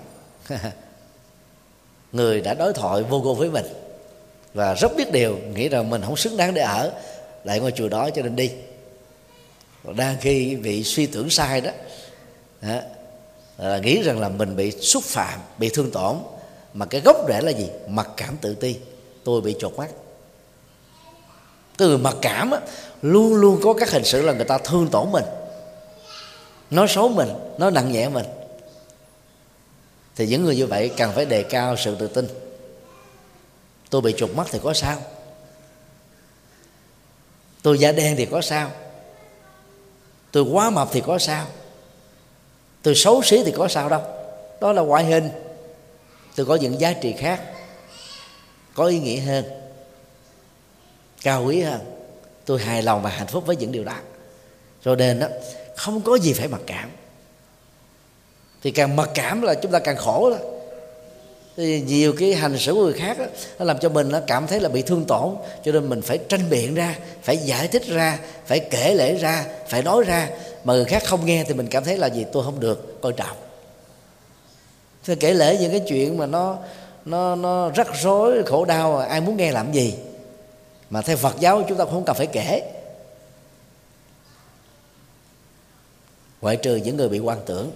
người đã đối thoại vô ngôn với mình, và rất biết điều, nghĩ rằng mình không xứng đáng để ở lại ngôi chùa đó cho nên đi. Còn đang khi bị suy tưởng sai đó, đó là nghĩ rằng là mình bị xúc phạm, bị thương tổn, mà cái gốc rễ là gì? Mặc cảm tự ti. Tôi bị chột mắt. Cái người mặc cảm á, luôn luôn có các hình sự là người ta thương tổn mình, nói xấu mình, nói nặng nhẹ mình. Thì những người như vậy cần phải đề cao sự tự tin. Tôi bị chột mắt thì có sao? Tôi da đen thì có sao? Tôi quá mập thì có sao? Tôi xấu xí thì có sao đâu? Đó là ngoại hình. Tôi có những giá trị khác, có ý nghĩa hơn, cao quý hơn. Tôi hài lòng và hạnh phúc với những điều đó. Cho nên đó, không có gì phải mặc cảm. Thì càng mặc cảm là chúng ta càng khổ đó. Thì nhiều cái hành xử của người khác đó, nó làm cho mình nó cảm thấy là bị thương tổn. Cho nên mình phải tranh biện ra, phải giải thích ra, phải kể lể ra, phải nói ra. Mà người khác không nghe thì mình cảm thấy là gì? Tôi không được coi trọng. Thì kể lể những cái chuyện mà nó nó nó rắc rối, khổ đau, ai muốn nghe làm gì? Mà theo Phật giáo chúng ta không cần phải kể, ngoại trừ những người bị quan tưởng.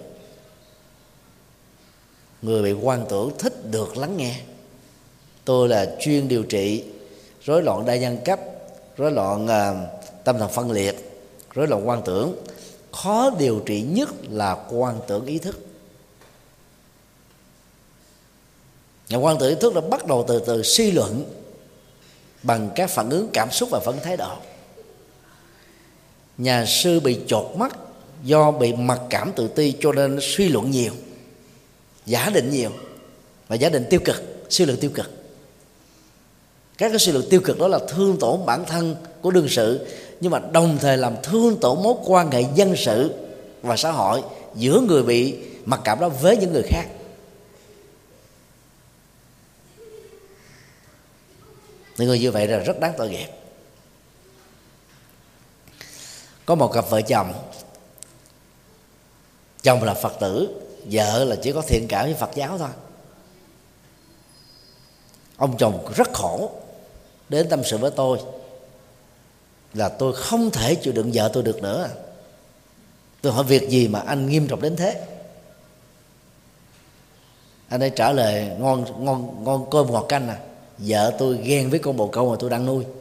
Người bị quan tưởng thích được lắng nghe. Tôi là chuyên điều trị rối loạn đa nhân cấp, rối loạn uh, tâm thần phân liệt, rối loạn quan tưởng. Khó điều trị nhất là quan tưởng ý thức. Nhà quan tưởng ý thức đã bắt đầu từ từ suy luận bằng các phản ứng cảm xúc và phản ứng thái độ. Nhà sư bị chột mắt do bị mặc cảm tự ti, cho nên suy luận nhiều, giả định nhiều, và giả định tiêu cực, suy luận tiêu cực. Các cái suy luận tiêu cực đó là thương tổn bản thân của đương sự, nhưng mà đồng thời làm thương tổn mối quan hệ dân sự và xã hội giữa người bị mặc cảm đó với những người khác. Những người như vậy là rất đáng tội nghiệp. Có một cặp vợ chồng, chồng là Phật tử, vợ là chỉ có thiện cảm với Phật giáo thôi. Ông chồng rất khổ, đến tâm sự với tôi là tôi không thể chịu đựng vợ tôi được nữa. Tôi hỏi việc gì mà anh nghiêm trọng đến thế? Anh ấy trả lời ngon ngon ngon cơm ngọt canh à. Vợ tôi ghen với con bồ câu mà tôi đang nuôi.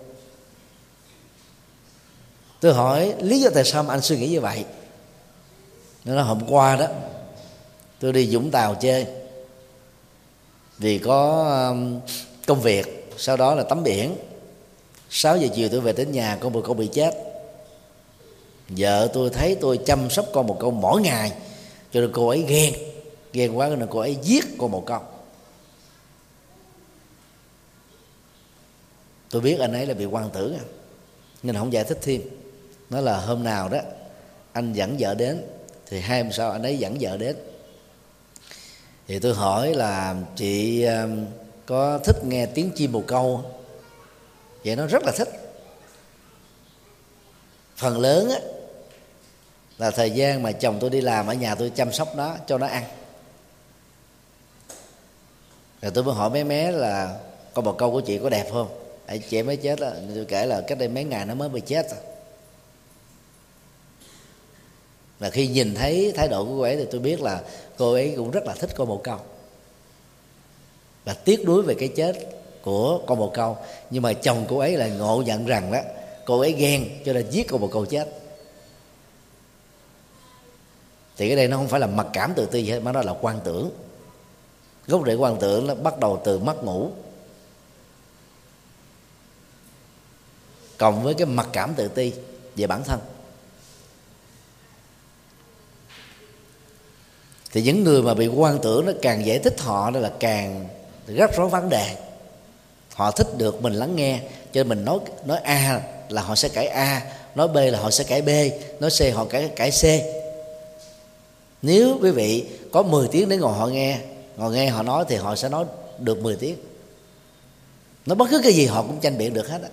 Tôi hỏi lý do tại sao mà anh suy nghĩ như vậy. Nó nói hôm qua đó tôi đi Vũng Tàu chơi vì có um, công việc, sau đó là tắm biển. Sáu giờ chiều tôi về đến nhà, con bồ câu bị chết. Vợ tôi thấy tôi chăm sóc con bồ câu mỗi ngày, cho nên cô ấy ghen ghen quá nên cô ấy giết con bồ câu. Tôi biết anh ấy là bị hoang tưởng nên không giải thích thêm. Nói là hôm nào đó anh dẫn vợ đến thì hai hôm sau anh ấy dẫn vợ đến. Thì tôi hỏi là chị có thích nghe tiếng chim bồ câu? Vậy nó rất là thích. Phần lớn á là thời gian mà chồng tôi đi làm ở nhà tôi chăm sóc nó, cho nó ăn. Rồi tôi mới hỏi bé mé là con bồ câu của chị có đẹp không? Tại chị mới chết đó. Tôi kể là cách đây mấy ngày nó mới bị chết rồi. Và khi nhìn thấy thái độ của cô ấy thì tôi biết là cô ấy cũng rất là thích con bồ câu và tiếc nuối về cái chết của con bồ câu. Nhưng mà chồng cô ấy lại ngộ nhận rằng đó cô ấy ghen cho nên giết con bồ câu chết. Thì cái đây nó không phải là mặc cảm tự ti hết, mà nó là quan tưởng. Gốc rễ quan tưởng nó bắt đầu từ mất ngủ, cộng với cái mặc cảm tự ti về bản thân. Thì những người mà bị quan tưởng nó càng giải thích họ đó là càng rắc rối vấn đề. Họ thích được mình lắng nghe, cho nên mình nói nói A là họ sẽ cãi A, nói B là họ sẽ cãi B, nói C họ cãi cãi C. Nếu quý vị có mười tiếng để ngồi họ nghe, ngồi nghe họ nói thì họ sẽ nói được mười tiếng. Nói bất cứ cái gì họ cũng tranh biện được hết á.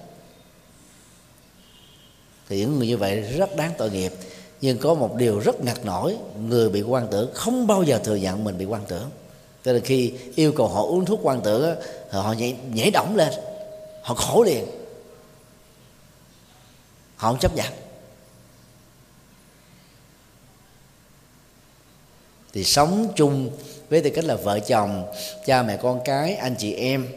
Thì những người như vậy rất đáng tội nghiệp. Nhưng có một điều rất ngặt nổi, người bị quan tưởng không bao giờ thừa nhận mình bị quan tưởng. Cho nên khi yêu cầu họ uống thuốc quan tưởng, họ nhảy, nhảy đỏng lên, họ khổ liền, họ không chấp nhận. Thì sống chung với tư cách là vợ chồng, cha mẹ con cái, anh chị em,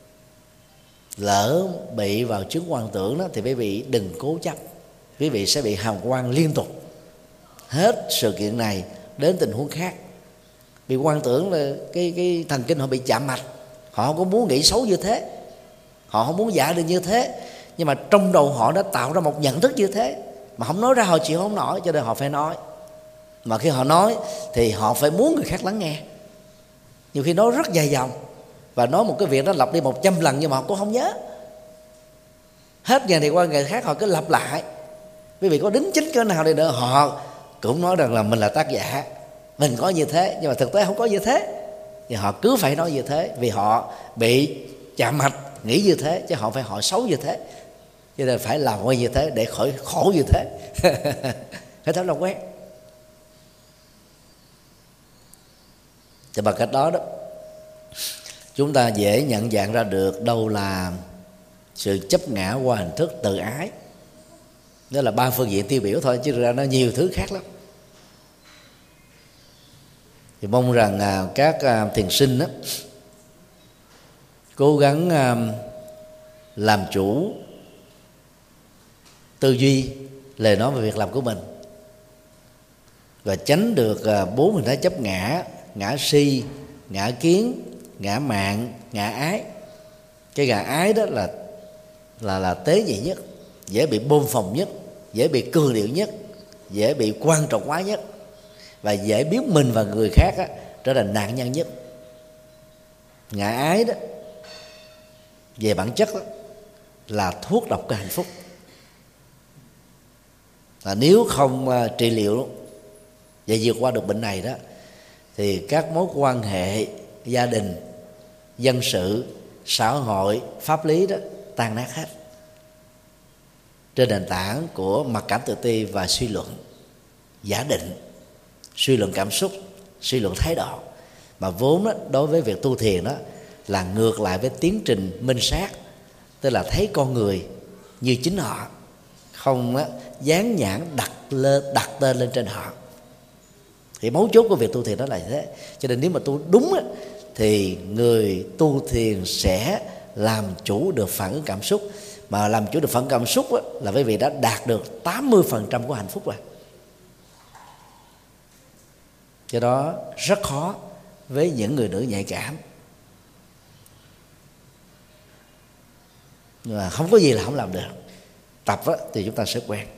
lỡ bị vào chứng quan tưởng đó, thì quý vị đừng cố chấp. Quý vị sẽ bị hàm quan liên tục, hết sự kiện này đến tình huống khác. Bị quan tưởng là cái cái thần kinh họ bị chạm mạch, họ không có muốn nghĩ xấu như thế, họ không muốn giả được như thế, nhưng mà trong đầu họ đã tạo ra một nhận thức như thế mà không nói ra, họ chịu không nổi, cho nên họ phải nói. Mà khi họ nói thì họ phải muốn người khác lắng nghe. Nhiều khi nói rất dài dòng và nói một cái việc đó lặp đi một trăm lần nhưng mà họ cũng không nhớ. Hết ngày này qua ngày khác họ cứ lặp lại. Quý vị có đính chính cỡ nào đi nữa, họ cũng nói rằng là mình là tác giả, mình có như thế, nhưng mà thực tế không có như thế. Thì họ cứ phải nói như thế vì họ bị chạm mạch nghĩ như thế, chứ họ phải họ xấu như thế, cho nên phải làm quen như thế để khỏi khổ như thế. Phải thói làm quen. Thì bằng cách đó đó chúng ta dễ nhận dạng ra được đâu là sự chấp ngã qua hình thức tự ái. Đó là ba phương diện tiêu biểu thôi, chứ ra nó nhiều thứ khác lắm. Thì mong rằng à, các à, thiền sinh đó, cố gắng à, làm chủ tư duy, lời nói và việc làm của mình, và tránh được à, bốn hình thái chấp ngã: ngã si, ngã kiến, ngã mạn, ngã ái. Cái ngã ái đó là là là tế nhị nhất, dễ bị bơm phồng nhất, dễ bị cường điệu nhất, dễ bị quan trọng hóa nhất, và dễ biến mình và người khác á, trở thành nạn nhân nhất. Ngã ái đó về bản chất đó, là thuốc độc của hạnh phúc. Và nếu không uh, trị liệu và vượt qua được bệnh này đó, thì các mối quan hệ gia đình, dân sự, xã hội, pháp lý đó tan nát hết, trên nền tảng của mặc cảm tự ti và suy luận, giả định, suy luận cảm xúc, suy luận thái độ, mà vốn đó, đối với việc tu thiền đó là ngược lại với tiến trình minh sát, tức là thấy con người như chính họ, không á, dán nhãn đặt lên đặt tên lên trên họ. Thì mấu chốt của việc tu thiền đó là thế. Cho nên nếu mà tu đúng á, thì người tu thiền sẽ làm chủ được phản ứng cảm xúc. Mà làm chủ được phản ứng cảm xúc á, là quý vị đã đạt được tám mươi phần trăm của hạnh phúc rồi. Do đó rất khó với những người nữ nhạy cảm. Nhưng mà không có gì là không làm được. Tập á, thì chúng ta sẽ quen.